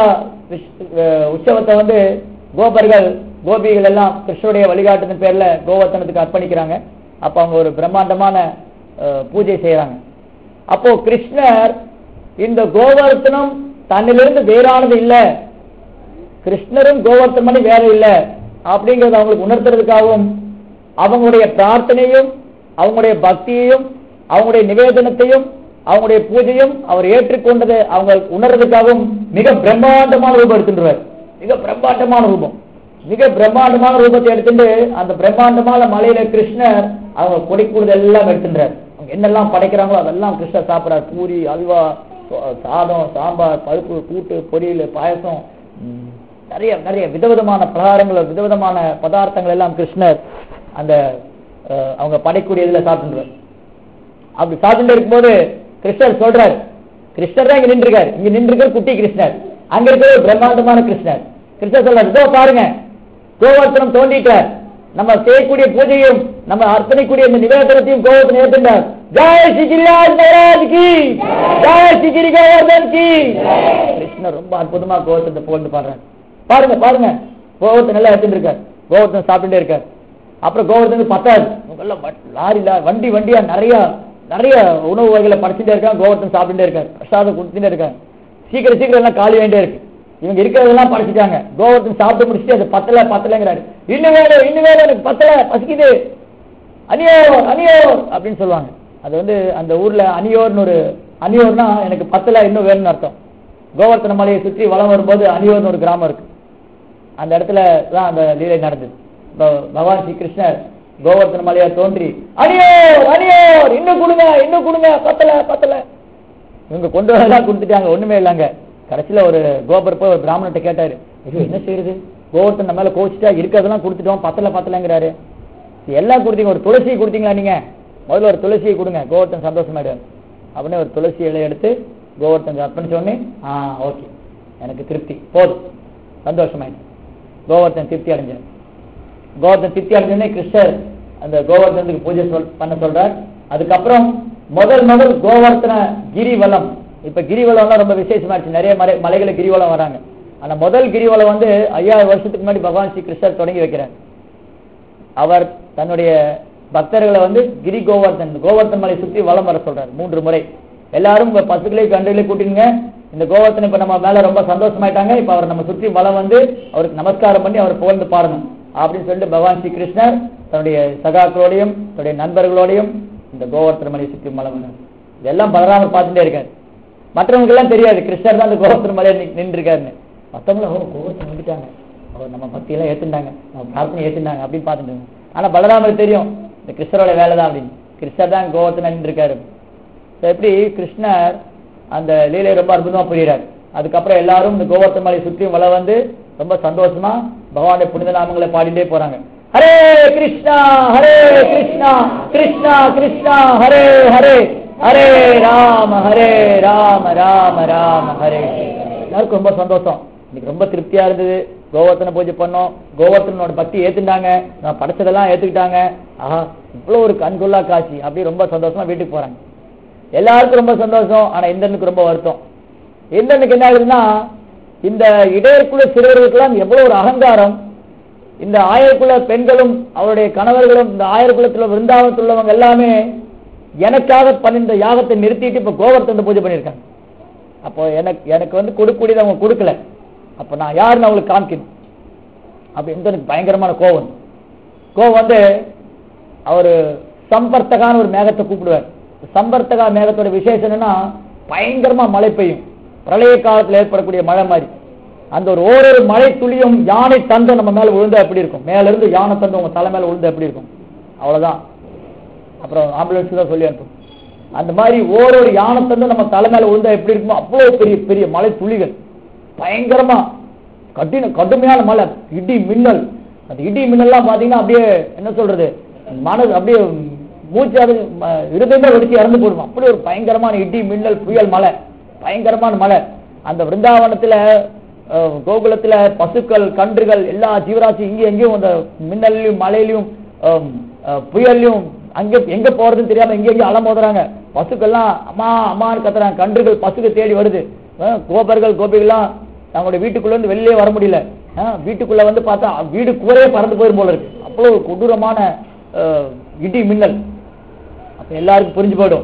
உற்சவத்தை கோபர்கள் கோபிகள் எல்லாம் கிருஷ்ணருடைய வழிகாட்டுதல் பேர்ல கோவர்த்தனத்துக்கு அர்ப்பணிக்கிறாங்க. அப்ப அவங்க ஒரு பிரம்மாண்டமான பூஜை செய்யறாங்க. அப்போ கிருஷ்ணர் இந்த கோவர்த்தனம் தன்னிலிருந்து வேறானது இல்ல, கிருஷ்ணரும் கோவர்த்தனம் வேற இல்ல அப்படிங்கறத அவங்களுக்கு உணர்த்துறதுக்காகவும் அவங்களுடைய பிரார்த்தனையும் அவங்களுடைய பக்தியையும் அவங்களுடைய நிவேதனத்தையும் அவங்களுடைய பூஜையும் அவர் ஏற்றுக்கொண்டதை அவங்க உணர்றதுக்காகவும் மிக பிரம்மாண்டமான ரூபம் எடுத்துடுவார். மிக பிரம்மாண்டமான ரூபம், மிக பிரம்மாண்டமான ரூபத்தை எடுத்துட்டு அந்த பிரம்மாண்டமான மலையில கிருஷ்ணர் அவங்க கொடிக்கூடுதல் எல்லாம் எடுத்துட்டார். அவங்க என்னெல்லாம் படைக்கிறாங்களோ அதெல்லாம் கிருஷ்ணர் சாப்பிட்றார். பூரி, அல்வா, சாதம், சாம்பார், பருப்பு, கூட்டு, பொரியல், பாயசம், நிறைய நிறைய விதவிதமான பலகாரங்கள், விதவிதமான பதார்த்தங்கள் எல்லாம் கிருஷ்ணர் அந்த அவங்க படைக்கூடிய இதுல சாப்பிட்டுருவார். அப்படி சாப்பிட்டு இருக்கும்போது கிருஷ்ணர் சொல்றார், கிருஷ்ணர் தான் இங்க நின்றுருக்காரு, இங்க நின்றுருக்கார் குட்டி கிருஷ்ணர், அங்க இருக்கிற ஒரு பிரம்மாண்டமான கிருஷ்ணர். கிருஷ்ணர் சொல்றார், இதோ பாருங்க கோவர்த்தனம் தோண்டிட்டார், நம்ம செய்யக்கூடிய பூஜையும் நம்ம அர்ப்பணிக்கூடிய இந்த நிவேதனத்தையும் கோவர்த்தனம் ஏற்றுட்டார். ஜெய் ஸ்ரீ கிரிராஜ் மகாராஜ் கி, ஜெய் ஸ்ரீ கிரி கோவர்தன் கி. கிருஷ்ணர் ரொம்ப அற்புதமா கோவர்த்தனத்தை போட்டு பாடுறாரு. பாருங்க பாருங்க, கோவர்த்தன் நல்லா எடுத்துட்டு இருக்காரு, கோவர்த்தனம் சாப்பிட்டுட்டே இருக்காரு. அப்புறம் கோவர்த்தனுக்கு பத்தாது, லாரில வண்டி வண்டியா நிறைய நிறைய உணவு வகைகளை படைச்சுட்டே இருக்காங்க. கோவர்த்தன் சாப்பிட்டுட்டே இருக்காரு, பிரசாதம் கொடுத்துட்டே இருக்காரு. சீக்கிரம் சீக்கிரம் எல்லாம் காலி வேண்டியே இருக்கு. இவங்க இருக்கிறதெல்லாம் படைச்சிட்டாங்க. கோவர்த்தன் சாப்பிட்டு முடிச்சுட்டு அது பத்தலைங்கிறாரு. இன்னும் வேணும் இன்னும் வேணும், எனக்கு பத்தலை, பசிக்குது, அனியோர் அனியோர் அப்படின்னு சொல்லுவாங்க. அது அந்த ஊர்ல அனியோர்னு ஒரு, அனியோர்னா எனக்கு பத்தலை இன்னும் வேணும்னு அர்த்தம். கோவர்த்தன மலையை சுற்றி வலம் வரும்போது அனியோர்னு ஒரு கிராமம் இருக்கு, அந்த இடத்துல தான் அந்த லீலை நடந்தது. பகவான் ஸ்ரீ கிருஷ்ணர் கோவர்த்தன மலையா தோன்றி அனியோர் அனியோர் இன்னும் கொடுங்க இன்னும் கொடுங்க, பத்தலை பத்தலை. இவங்க கொண்டு வரலாம் கொடுத்துட்டாங்க, ஒண்ணுமே இல்லைங்க. கடைசியில ஒரு கோபர் போய் ஒரு பிராமணத்தை கேட்டாரு, என்ன செய்யறது, கோவர்த்தன் நம்ம மேல கோச்சிட்டா இருக்கிறதெல்லாம் கொடுத்துட்டோம், பத்தலைங்கிறாரு, எல்லாம் கொடுத்தீங்க, ஒரு துளசியை கொடுத்தீங்களா நீங்க, முதல்ல ஒரு துளசியை கொடுங்க, கோவர்த்தன் சந்தோஷமாயிடுவார் அப்படின்னு ஒரு துளசி இலையை எடுத்து கோவர்த்தன் அர்ப்பணிச்ச உடனே ஓகே எனக்கு திருப்தி போதும், சந்தோஷமாயிடுச்சு. கோவர்த்தன் திருப்தி அடைஞ்சார். கோவர்த்தன் திருப்தி அடைஞ்சோடனே கிருஷ்ணர் அந்த கோவர்த்தனுக்கு பூஜை பண்ண சொல்றார். அதுக்கப்புறம் முதல் கோவர்த்தன கிரிவலம். இப்ப கிரிவலம்லாம் ரொம்ப விசேஷமாச்சு, நிறைய மலைகளை கிரிவலம் வராங்க. ஆனா முதல் கிரிவலம் 5000 வருஷத்துக்கு முன்னாடி பகவான் ஸ்ரீ கிருஷ்ணர் தொடங்கி வைக்கிறார். அவர் தன்னுடைய பக்தர்களை கிரி கோவர்த்தன் மலை சுற்றி வலம் வர சொல்றாரு 3 முறை. எல்லாரும் உங்க பசுக்களை கன்றுகளை கூட்டிங்க, இந்த கோவர்த்தனை இப்ப நம்ம மேல ரொம்ப சந்தோஷமாயிட்டாங்க, இப்ப அவர் நம்ம சுற்றி வலம் அவருக்கு நமஸ்காரம் பண்ணி அவர் புகழ்ந்து பாடணும் அப்படின்னு சொல்லிட்டு பகவான் ஸ்ரீ கிருஷ்ணர் தன்னுடைய சகாக்களோடையும் தன்னுடைய நண்பர்களோடையும் இந்த கோவர்த்தன மலையை சுற்றி வலம் வந்தார். இதெல்லாம் பலராமர் பார்த்துட்டே இருக்காரு. மற்றவங்களுக்கு எல்லாம் தெரியாது கிருஷ்ணர் தான் அந்த கோவர்த்தன மலையை நின்று இருக்காருன்னு. மற்றவங்களும் கோவர்த்தன் வந்துட்டாங்க, அவர் நம்ம பக்தியெல்லாம் ஏற்றுட்டாங்க, நம்ம பிரார்த்தனை ஏற்றுட்டாங்க அப்படின்னு பார்த்துட்டு. ஆனா பலராமருக்கு தெரியும் இந்த கிருஷ்ணரோட வேலை தான் அப்படின்னு. கிருஷ்ணர் தான் கோவர்த்தன் நின்று இருக்காரு. எப்படி கிருஷ்ணர் அந்த லீலையை ரொம்ப அற்புதமா புரிகிறார். அதுக்கப்புறம் எல்லாரும் இந்த கோவர்த்தன மலையை சுற்றி வலம் ரொம்ப சந்தோஷமா பகவானுடைய புனித நாமங்களை பாடிட்டே போறாங்க. ஹரே கிருஷ்ணா ஹரே கிருஷ்ணா கிருஷ்ணா கிருஷ்ணா ஹரே ஹரே ஹரே ராம ராம ராம ஹரே. எல்லாருக்கும் ரொம்ப சந்தோஷம். இன்னைக்கு ரொம்ப திருப்தியா இருந்தது. கோவர்த்தனை பூஜை பண்ணோம். கோவர்த்தனோட பக்தி ஏத்துட்டாங்க. நான் படைச்சதெல்லாம் ஏத்துக்கிட்டாங்க. ஆஹா, இவ்வளவு ஒரு கண்கொள்ளா காட்சி. அப்படி ரொம்ப சந்தோஷமா வீட்டுக்கு போறாங்க. எல்லாருக்கும் ரொம்ப சந்தோஷம். ஆனா இந்திரனுக்கு ரொம்ப வருத்தம். இந்திரனுக்கு என்ன ஆகுதுன்னா, இந்த இடையர்குல சிறுவர்களுக்கெல்லாம் எவ்வளவு ஒரு அகங்காரம். இந்த ஆயர்குல பெண்களும் அவருடைய கணவர்களும் இந்த ஆயர்குலத்துல விருந்தாவனத்தில் உள்ளவங்க எல்லாமே எனக்காக பண்ணிருந்த யாகத்தை நிறுத்திட்டு இப்ப கோவர்த்தனை பூஜை பண்ணியிருக்காங்க. அப்போ எனக்கு வந்து கொடுக்கக்கூடியது அவங்க கொடுக்கல. அப்ப நான் யாருன்னு அவங்களுக்கு காமிக்கணும். அப்ப இந்திரனுக்கு பயங்கரமான கோவம் வந்து அவரு சம்பர்த்தகான ஒரு மேகத்தை கூப்பிடுவார். சம்பர்த்தகா மேகத்தோட விசேஷம் என்னன்னா, பயங்கரமா மழை பெய்யும். பிரளய காலத்தில் ஏற்படக்கூடிய மழை மாதிரி. அந்த ஒரு மழை துளியும் யானை தந்தம் நம்ம மேல விழுந்தா எப்படி இருக்கும்? மேல இருந்து யானை தந்தம் உங்க தலை மேல விழுந்தா எப்படி இருக்கும்? அவ்வளவுதான். அப்புறம் ஆம்புலன்ஸ் தான் சொல்லி அனுப்பும். அந்த மாதிரி ஒரு யானை தந்தம் நம்ம தலை மேல விழுந்தா எப்படி இருக்குமோ அவ்வளவு பெரிய பெரிய மழை துளிகள், பயங்கரமா கடுமையான மழை, இடி மின்னல். அந்த இடி மின்னல்லாம் பாத்தீங்கன்னா அப்படியே என்ன சொல்றது, மனது அப்படியே மூச்சு இருதயமே வெடிச்சு இறந்து போடுவோம். அப்படி ஒரு பயங்கரமான இடி மின்னல் புயல் மழை, பயங்கரமான மழை. அந்த விருந்தாவனத்துல கோகுலத்துல பசுக்கள் கன்றுகள் எல்லா ஜீவராசி இங்கே எங்கேயும் அந்த மின்னலையும் மழையிலையும் புயல்லையும் அங்கே எங்க போறதுன்னு தெரியாம எங்கேயும் அலமோதுறாங்க. பசுக்கள்லாம் அம்மா அம்மான்னு கத்துறாங்க. கன்றுகள் பசுக்கு தேடி வருது. கோபர்கள் கோபிகள்லாம் தங்களுடைய வீட்டுக்குள்ள இருந்து வெளியே வர முடியல. வீட்டுக்குள்ள வந்து பார்த்தா வீடு கூரையே பறந்து போயிரும் போல இருக்கு. அவ்வளவு கொடூரமான இடி மின்னல். அப்ப எல்லாருக்கும் புரிஞ்சு போயிடும்,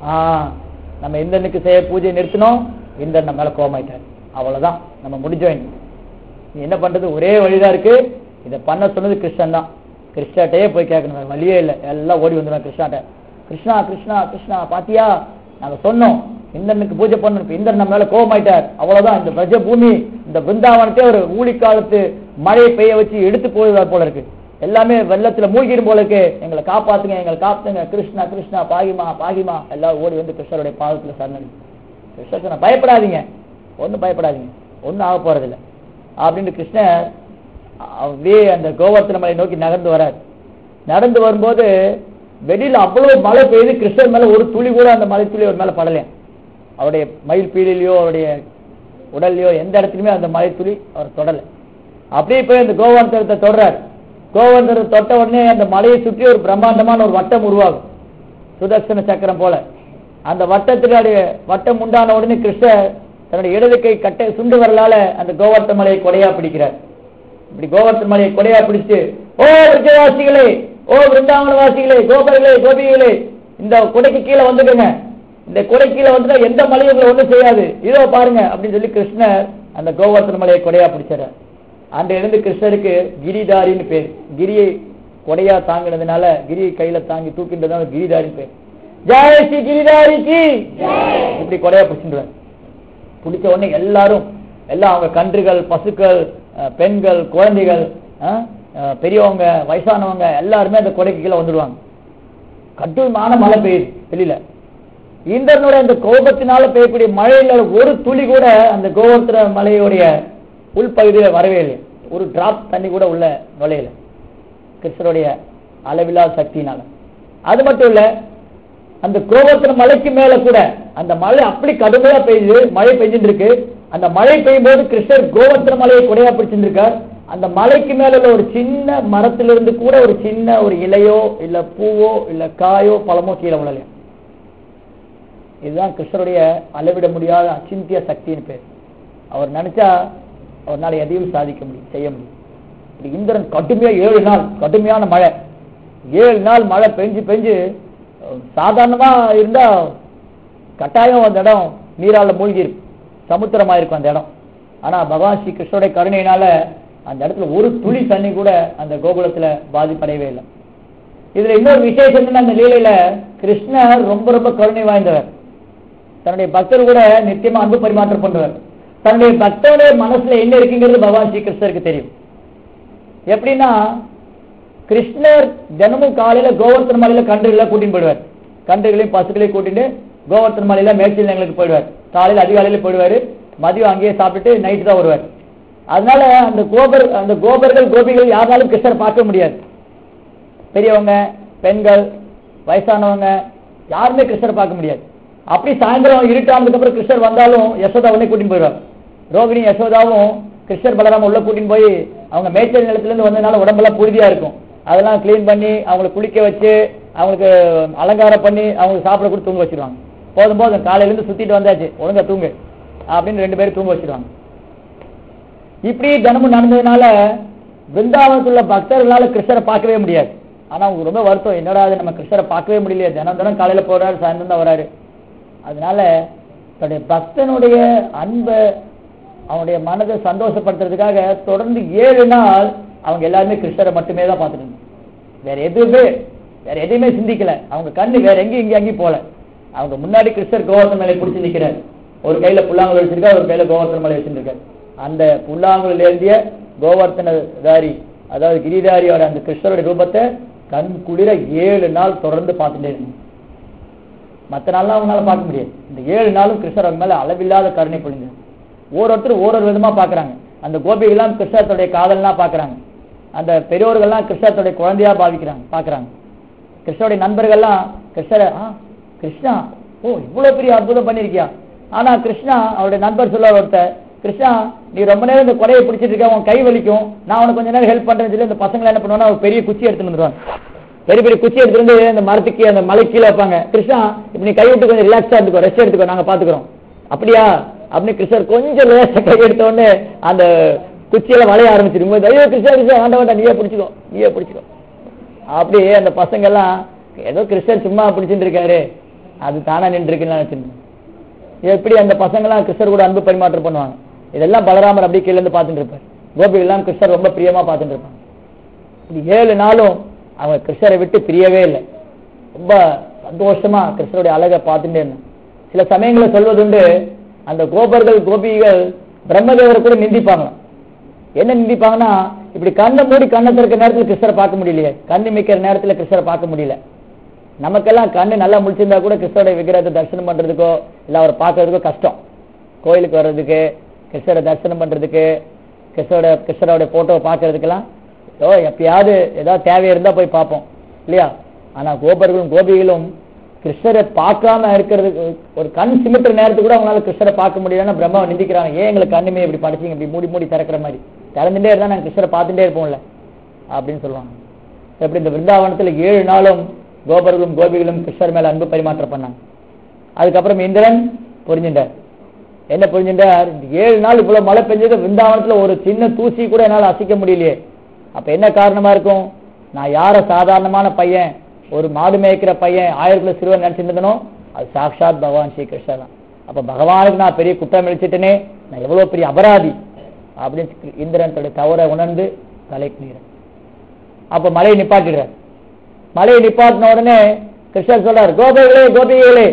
நம்ம இந்திரனுக்கு செய்ய பூஜை நிறுத்தினோம், இந்திரன் நம்ம மேல கோபமாயிட்டார், அவ்வளவுதான், நம்ம முடிஞ்சோம். என்ன பண்றது? ஒரே வழிதான் இருக்கு. இதை பண்ண சொன்னது கிருஷ்ணன் தான். கிருஷ்ணாட்டையே போய் கேட்கணும், வழியே இல்லை. எல்லாம் ஓடி வந்துடும் கிருஷ்ணாட்ட. கிருஷ்ணா கிருஷ்ணா கிருஷ்ணா, பாத்தியா நாங்க சொன்னோம் இந்திரனுக்கு பூஜை பண்ணணும், இந்திரன் நம்ம மேல கோபமாயிட்டார், அவ்வளவுதான். இந்த பிரஜ பூமி இந்த பிருந்தாவனத்தை ஒரு ஊழி காலத்து மழையை பெய்ய வச்சு எடுத்து போடுவார் போல இருக்கு. எல்லாமே வெள்ளத்துல மூழ்கிடும் போல இருக்கு. எங்களை காப்பாத்துங்க, எங்களை காப்பாத்துங்க, கிருஷ்ணா கிருஷ்ணா பாகிமா பாகிமா. எல்லாரும் ஓடி வந்து கிருஷ்ணருடைய பாதத்துல சரணடைங்க. கிருஷ்ணர் சொன்ன, பயப்படாதீங்க, ஒன்னும் பயப்படாதீங்க, ஒன்னும் ஆக போறதில்லை அப்படின்னு கிருஷ்ணர் அப்படியே அந்த கோவர்த்தன மலை நோக்கி நகர்ந்து வரார். நடந்து வரும்போது வெளியில அவ்வளவு மழை பெய்யுது. கிருஷ்ணர் மேல ஒரு துளி கூட அந்த மலை துளி அவர் மேல படலையா. அவருடைய மயில் பீலிலையோ அவருடைய உடல்லையோ எந்த இடத்துலயுமே அந்த மலை துளி அவர் தொடலை. அப்படியே போய் அந்த கோவர்த்தனத்தை தொடர்றார். கோவர்த்தனத்தை தொட்ட உடனே அந்த மலையை சுற்றி ஒரு பிரம்மாண்டமான ஒரு வட்டம் உருவாகும், சுதர்சன சக்கரம் போல. அந்த வட்டத்தினுடைய வட்டம் உண்டான உடனே கிருஷ்ணர் தன்னுடைய இடது கை கட்டை சுண்டு வரலால அந்த கோவர்த்தன மலையை கொடையா பிடிக்கிறார். இப்படி கோவர்த்தன மலையை கொடையா பிடிச்சு, ஓ விருஜவாசிகளே, ஓ விருந்தாவன வாசிகளே, கோபர்களே கோபிகளே, இந்த கொடைக்கு கீழே வந்துடுங்க, இந்த கொடை கீழே வந்துட்டா எந்த மலையும் உங்களை ஒண்ணும் செய்யாது, இதோ பாருங்க அப்படின்னு சொல்லி கிருஷ்ணர் அந்த கோவர்த்தன மலையை கொடையா பிடிச்சார். அந்த இருந்து கிருஷ்ணருக்கு கிரிதாரின்னு பேர். கிரியை கொடையா தாங்கினதுனால, கிரியை கையில தாங்கி தூக்கின்றதுனால கிரிதாரின்னு பேர். ஜெய ஸ்ரீ கிரிதாரிக்கு இப்படி கொடையா பிடிச்சிருவார். பிடிச்ச உடனே எல்லாரும் எல்லாம் அவங்க கன்றுகள் பசுக்கள் பெண்கள் குழந்தைகள் பெரியவங்க வயசானவங்க எல்லாருமே அந்த கொடைக்கு கீழே வந்துடுவாங்க. கடுமையான மழை பெய்யுது வெளியில. இந்திரனுடைய அந்த கோபத்தினால பெய்யக்கூடிய மழையில ஒரு துளி கூட அந்த கோவர்த்தன மலையுடைய உள்பகுதியில வரவே இல்லை. ஒரு டிராப் தண்ணி கூட உள்ள நுழையில, கிருஷ்ணருடைய அளவில்லா சக்தியினால. அது மட்டும் இல்ல, அந்த கோவர்த்தன மலைக்கு மேல கூட அந்த மழை அப்படி கடுமையா பெய்யுது, மழை பெய்ஞ்சுட்டு இருக்கு. அந்த மழை பெய்யும் போது கிருஷ்ணர் கோவர்த்தன மலையை கொடையா பிடிச்சிருக்கார். அந்த மலைக்கு மேல உள்ள ஒரு சின்ன மரத்திலிருந்து கூட ஒரு சின்ன ஒரு இலையோ இல்ல பூவோ இல்ல காயோ பழமோ கீழே விழலையா. இதுதான் கிருஷ்ணருடைய அளவிட முடியாத அச்சிந்திய சக்தின்னு பேர். அவர் நினைச்சா அவரால் எதையும் சாதிக்க முடியும், செய்ய முடியும். இந்திரன் கடுமையா 7 நாள் கடுமையான மழை, 7 நாள் மழை பெஞ்சு சாதாரணமா இருந்தா கட்டாயம் அந்த இடம் நீரால மூழ்கி சமுத்திரமா இருக்கும் அந்த இடம். ஆனா பகவான் ஸ்ரீ கிருஷ்ணருடைய கருணையினால அந்த இடத்துல ஒரு துளி தண்ணி கூட அந்த கோகுலத்துல பாதிப்படையவே இல்லை. இதுல இன்னொரு விசேஷம் என்ன, அந்த லீலையில கிருஷ்ணர் ரொம்ப ரொம்ப கருணை வாய்ந்தவர். தன்னுடைய பக்தர் கூட நிச்சயமா அன்பு பரிமாற்றம் பண்ணுவார். தன்னுடைய பக்தருடைய மனசுல என்ன இருக்குங்கிறது பகவான் ஸ்ரீ கிருஷ்ணருக்கு தெரியும். எப்படின்னா, கிருஷ்ணர் தினமும் காலையில கோவர்த்தன மலையில கன்றுகளை கூட்டின்னு போயிடுவார். கன்றுகளையும் பசுக்களையும் கூட்டிட்டு கோவர்த்தன மலையில மேய்ச்சல் நிலங்களுக்கு போயிடுவார். காலையில அதிகாலையில போயிடுவாரு, மதியம் அங்கேயே சாப்பிட்டு நைட்டு தான் வருவார். அதனால அந்த கோபர்கள் கோபிகள் யாராலும் கிருஷ்ணர் பார்க்க முடியாது. பெரியவங்க, பெண்கள், வயசானவங்க யாருமே கிருஷ்ணரை பார்க்க முடியாது. அப்படி சாயந்தரம் இருட்டானதுக்கு அப்புறம் கிருஷ்ணர் வந்தாலும் யசோதா உடனே கூட்டின்னு போயிடுவாங்க. ரோகிணி யசோதாவும் கிருஷ்ணர் பலராம உள்ள கூட்டின்னு போய் அவங்க மேய்ச்சல் நிலத்திலிருந்து வந்ததுனால உடம்பெல்லாம் புழுதியா இருக்கும், அதெல்லாம் கிளீன் பண்ணி அவங்களை குளிக்க வச்சு அவங்களுக்கு அலங்காரம் பண்ணி அவங்களுக்கு சாப்பிட கொடுத்து தூங்க வச்சிருவாங்க. போதும் போதும் காலையிலேருந்து சுத்திட்டு வந்தாச்சு, ஒழுங்கா தூங்கு அப்படின்னு 2 பேரும் தூங்க வச்சிருவாங்க. இப்படி தினமும் நடந்ததுனால பிருந்தாவனத்துள்ள பக்தர்களால கிருஷ்ணரை பார்க்கவே முடியாது. ஆனா அவங்க ரொம்ப வருத்தம், என்னடா அது நம்ம கிருஷ்ணரை பார்க்கவே முடியலையே, தினம் காலையில போறாரு, சாயந்தரம் தான் வராரு. அதனால தன்னுடைய பக்தனுடைய அன்பை, அவனுடைய மனதை சந்தோஷப்படுத்துறதுக்காக தொடர்ந்து 7 நாள் அவங்க எல்லாருமே கிருஷ்ணரை மட்டுமே தான் பார்த்துட்டு இருந்தாங்க. வேற எதையுமே சிந்திக்கல. அவங்க கண்ணு வேற எங்கேயும் போல. அவங்க முன்னாடி கிருஷ்ணர் கோவர்த்தன மலையை பிடிச்சி நிக்கிறார். ஒரு கையில புல்லாங்குழல் வச்சிருக்காரு, ஒரு கையில கோவர்த்தன மலை வச்சிருக்காரு. அந்த புல்லாங்குழல் ஏந்திய கோவர்த்தனதாரி, அதாவது கிரிதாரியோட அந்த கிருஷ்ணருடைய ரூபத்தை கண் குளிர 7 நாள் தொடர்ந்து பார்த்துட்டே இருந்தாங்க. மற்ற நாள்லாம் அவங்களால பார்க்க முடியாது. இந்த 7 நாளும் கிருஷ்ணர் அவங்க மேல அளவில்லாத கருணை பொழிஞ்சாங்க. ஒவ்வொருத்தரும் ஒவ்வொரு விதமா பாக்குறாங்க. அந்த கோபிகள்லாம் கிருஷ்ணத்துடைய காதல்லாம் பாக்குறாங்க. அந்த பெரியோர்கள்லாம் கிருஷ்ணத்துடைய குழந்தையா பாக்குறாங்க. கிருஷ்ணனுடைய நண்பர்கள்லாம் கிருஷ்ணா, ஓ இவ்வளவு பெரிய அற்புதம் பண்ணிருக்கியா. ஆனா கிருஷ்ணா, அவருடைய நண்பர் சொல்ல ஒருத்தர், கிருஷ்ணா நீ ரொம்ப நேரம் இந்த கொடையை பிடிச்சிட்டு இருக்க, உன் கை வலிக்கும், நான் உனக்கு கொஞ்ச நேரம் ஹெல்ப் பண்றேன்னு சொல்லி இந்த பசங்களை என்ன பண்ணுவாங்கன்னா ஒரு பெரிய குச்சி எடுத்துட்டு வந்துருவாங்க. பெரிய குச்சி எடுத்துட்டு வந்து அந்த மரத்துக்கு அந்த மலை கீழே வைப்பாங்க. கிருஷ்ணா இப்ப நீ கை விட்டு கொஞ்சம் ரிலாக்ஸா இருந்துக்கோ, ரெஸ்ட் எடுத்துக்கோ, நாங்க பாத்துக்கிறோம். அப்படியா அப்படின்னு கிருஷ்ணர் கொஞ்சம் லேசா கை எடுத்த உடனே அந்த குச்சியில வளைய ஆரம்பிச்சிருக்கும். ஐயோ கிருஷ்ணா வேண்டாம், நீயே பிடிச்சிக்கோ. அப்படியே அந்த பசங்க எல்லாம் ஏதோ கிருஷ்ணர் சும்மா பிடிச்சிட்டு இருக்காரு, அது தானா நின்று இருக்குன்னு நினைச்சிருந்தேன். எப்படி அந்த பசங்க எல்லாம் கிருஷ்ணர் கூட அன்பு பரிமாற்றம் பண்ணுவாங்க. இதெல்லாம் பலராமர் அப்படி கீழே இருந்து பார்த்துட்டு இருப்பார். கோபிகள் எல்லாம் கிருஷ்ணர் ரொம்ப பிரியமா பார்த்துட்டு இருப்பாங்க. இது 7 நாளும் அவங்க கிருஷ்ணரை விட்டு பிரியவே இல்லை. ரொம்ப சந்தோஷமா கிருஷ்ணருடைய அழகை பார்த்துட்டே இருந்தாங்க. சில சமயங்களை சொல்வதுண்டு, அந்த கோபிகள் பிரம்மதேவரை கூட நிந்திப்பாங்க. என்ன நிந்திப்பாங்கன்னா, இப்படி கண்ணை மூடி கண்ணை திறக்கிற நேரத்தில் கிருஷ்ணரை பார்க்க முடியலையே, கண்ணு மிக்கிற நேரத்தில் கிருஷ்ணரை பார்க்க முடியல. நமக்கெல்லாம் கண்ணு நல்லா முடிச்சிருந்தா கூட கிருஷ்ணருடைய விக்கிரகத்தை தரிசனம் பண்றதுக்கோ இல்ல அவரை பார்க்கறதுக்கோ கஷ்டம். கோயிலுக்கு வர்றதுக்கு, கிருஷ்ணரை தரிசனம் பண்றதுக்கு, கிருஷ்ணரோட போட்டோவை பார்க்கறதுக்கெல்லாம் எப்பயாவது ஏதாவது தேவை இருந்தா போய் பார்ப்போம் இல்லையா. ஆனா கோபிகளும் கிருஷ்ணரை பார்க்காம இருக்கிறதுக்கு ஒரு கண் சிமிட்டுற நேரத்துக்கு கூட அவங்களால கிருஷ்ணரை பார்க்க முடியலன்னா பிரம்மாவை நிந்திக்கிறாங்க. ஏன் எங்களுக்கு கண்ணுமே இப்படி படிச்சீங்க, இப்படி மூடி திறக்கிற மாதிரி திறந்துட்டே இருந்தா நாங்கள் கிருஷ்ணரை பார்த்துட்டே இருப்போம்ல அப்படின்னு சொல்லுவாங்க. எப்படி இந்த விருந்தாவனத்துல 7 நாளும் கோபிகளும் கிருஷ்ணர் மேல அன்பு பரிமாற்றம் பண்ணாங்க. அதுக்கப்புறம் இந்திரன் புரிஞ்சுட்டார். என்ன புரிஞ்சுட்டார், 7 நாள் இவ்வளவு மழை பெஞ்சது, விருந்தாவனத்துல ஒரு சின்ன தூசி கூட என்னால் அசைக்க முடியலையே. அப்ப என்ன காரணமா இருக்கும், நான் யார சாதாரணமான பையன், ஒரு மாடு மேய்க்கிற பையன், 1000 சிறுவன் நினைச்சிருந்தனோ அது சாட்சாத் பகவான் ஸ்ரீ கிருஷ்ணர் தான். அப்ப பகவானுக்கு நான் பெரிய குற்றம் இழிச்சிட்டேனே, நான் எவ்வளவு பெரிய அபராதி அப்படின்னு இந்திரன் தன்னுடைய தவறை உணர்ந்து தலை குனிறார். அப்ப மலையை நிப்பாட்டிடுறார். மலையை நிப்பாட்டின உடனே கிருஷ்ணர் சொல்றார், கோபிகளே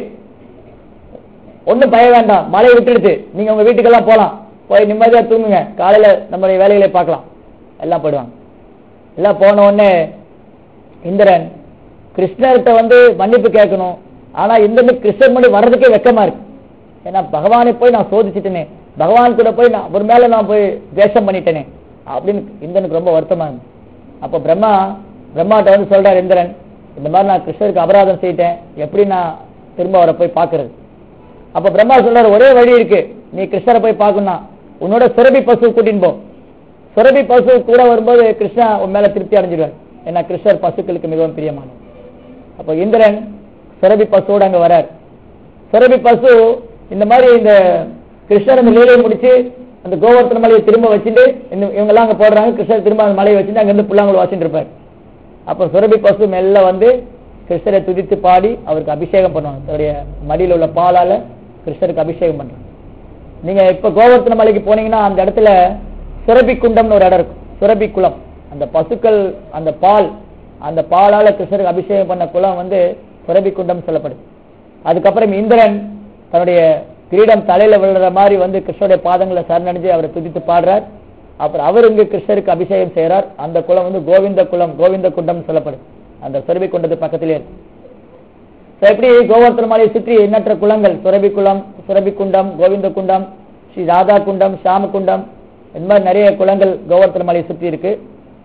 ஒன்னும் பய வேண்டாம், மழையை விட்டுடுச்சு, நீங்க உங்க வீட்டுக்கெல்லாம் போலாம், போய் நிம்மதியா தூங்குங்க, காலையில நம்மளுடைய வேலைகளை பார்க்கலாம். எல்லாம் போயிடுவாங்க. எல்லாம் போன உடனே இந்திரன் கிருஷ்ணர்கிட்ட மன்னிப்பு கேட்கணும். ஆனா இந்திரனுக்கு கிருஷ்ணர் முன்னாடி வர்றதுக்கே வெக்கமா இருக்கு. ஏன்னா பகவானை போய் நான் சோதிச்சுட்டேனே, பகவான் கூட போய் நான் ஒரு மேல நான் போய் தேசம் பண்ணிட்டேனே அப்படின்னு இந்திரனுக்கு ரொம்ப வருத்தமா இருக்கு. அப்ப பிரம்மாட்ட சொல்றாரு இந்திரன், இந்த மாதிரி நான் கிருஷ்ணருக்கு அபராதம் செய்யிட்டேன், எப்படி நான் திரும்ப அவரை போய் பார்க்கறது. அப்ப பிரம்மா சொல்றாரு, ஒரே வழி இருக்கு, நீ கிருஷ்ணரை போய் பார்க்கணும்னா உன்னோட சுரபி பசு கூட்டின்னு போ. சுரபி பசு கூட வரும்போது கிருஷ்ணா உன் மேல திருப்தி அடைஞ்சிருவார். ஏன்னா கிருஷ்ணர் பசுக்களுக்கு மிகவும் பிரியமானவர். அப்ப இந்திரன் சுரபி பசுவோட அங்க வரார். சுரபி பசு இந்த மாதிரி இந்த கிருஷ்ணர் அந்த லீலையை முடிச்சு அந்த கோவர்த்தன மலையை திரும்ப வச்சுட்டு இவங்க எல்லாம் அங்க போடுறாங்க. கிருஷ்ணர் திரும்ப அந்த மலையை வச்சுட்டு அங்க இருந்து புல்லாங்குழல் வாசிட்டு இருப்பார். அப்ப சுரபி பசு மெல்ல கிருஷ்ணரை துதித்து பாடி அவருக்கு அபிஷேகம் பண்ணுவாங்க. தன்னுடைய மடியில் உள்ள பாலால கிருஷ்ணருக்கு அபிஷேகம் பண்றாங்க. நீங்க இப்ப கோவர்த்தன மலைக்கு போனீங்கன்னா அந்த இடத்துல சுரபி குண்டம்னு ஒரு இடம் இருக்கும். சுரபி குளம், அந்த பசுக்கள் அந்த பாலால கிருஷ்ணருக்கு அபிஷேகம் பண்ண குளம் சுரபி குண்டம் சொல்லப்படுது. அதுக்கப்புறம் இந்திரன் தன்னுடைய கிரீடம் தலையில விழுற மாதிரி கிருஷ்ணருடைய பாதங்களை சரணடைஞ்சு அவரை துதித்து பாடுறார். அப்புறம் அவர் இங்கு கிருஷ்ணருக்கு அபிஷேகம் செய்யறார். அந்த குளம் கோவிந்த குண்டம் சொல்லப்படுது. அந்த சுரபி குண்டத்து பக்கத்திலே இருக்கு. எப்படி கோவர்த்தன மலையை சுற்றி எண்ணற்ற குளங்கள், சுரபி குளம், சுரபி குண்டம், கோவிந்த குண்டம், ஸ்ரீ ராதா குண்டம், ஷாம குண்டம், இந்த மாதிரி நிறைய குளங்கள் கோவர்த்தன மலையை சுற்றி இருக்கு.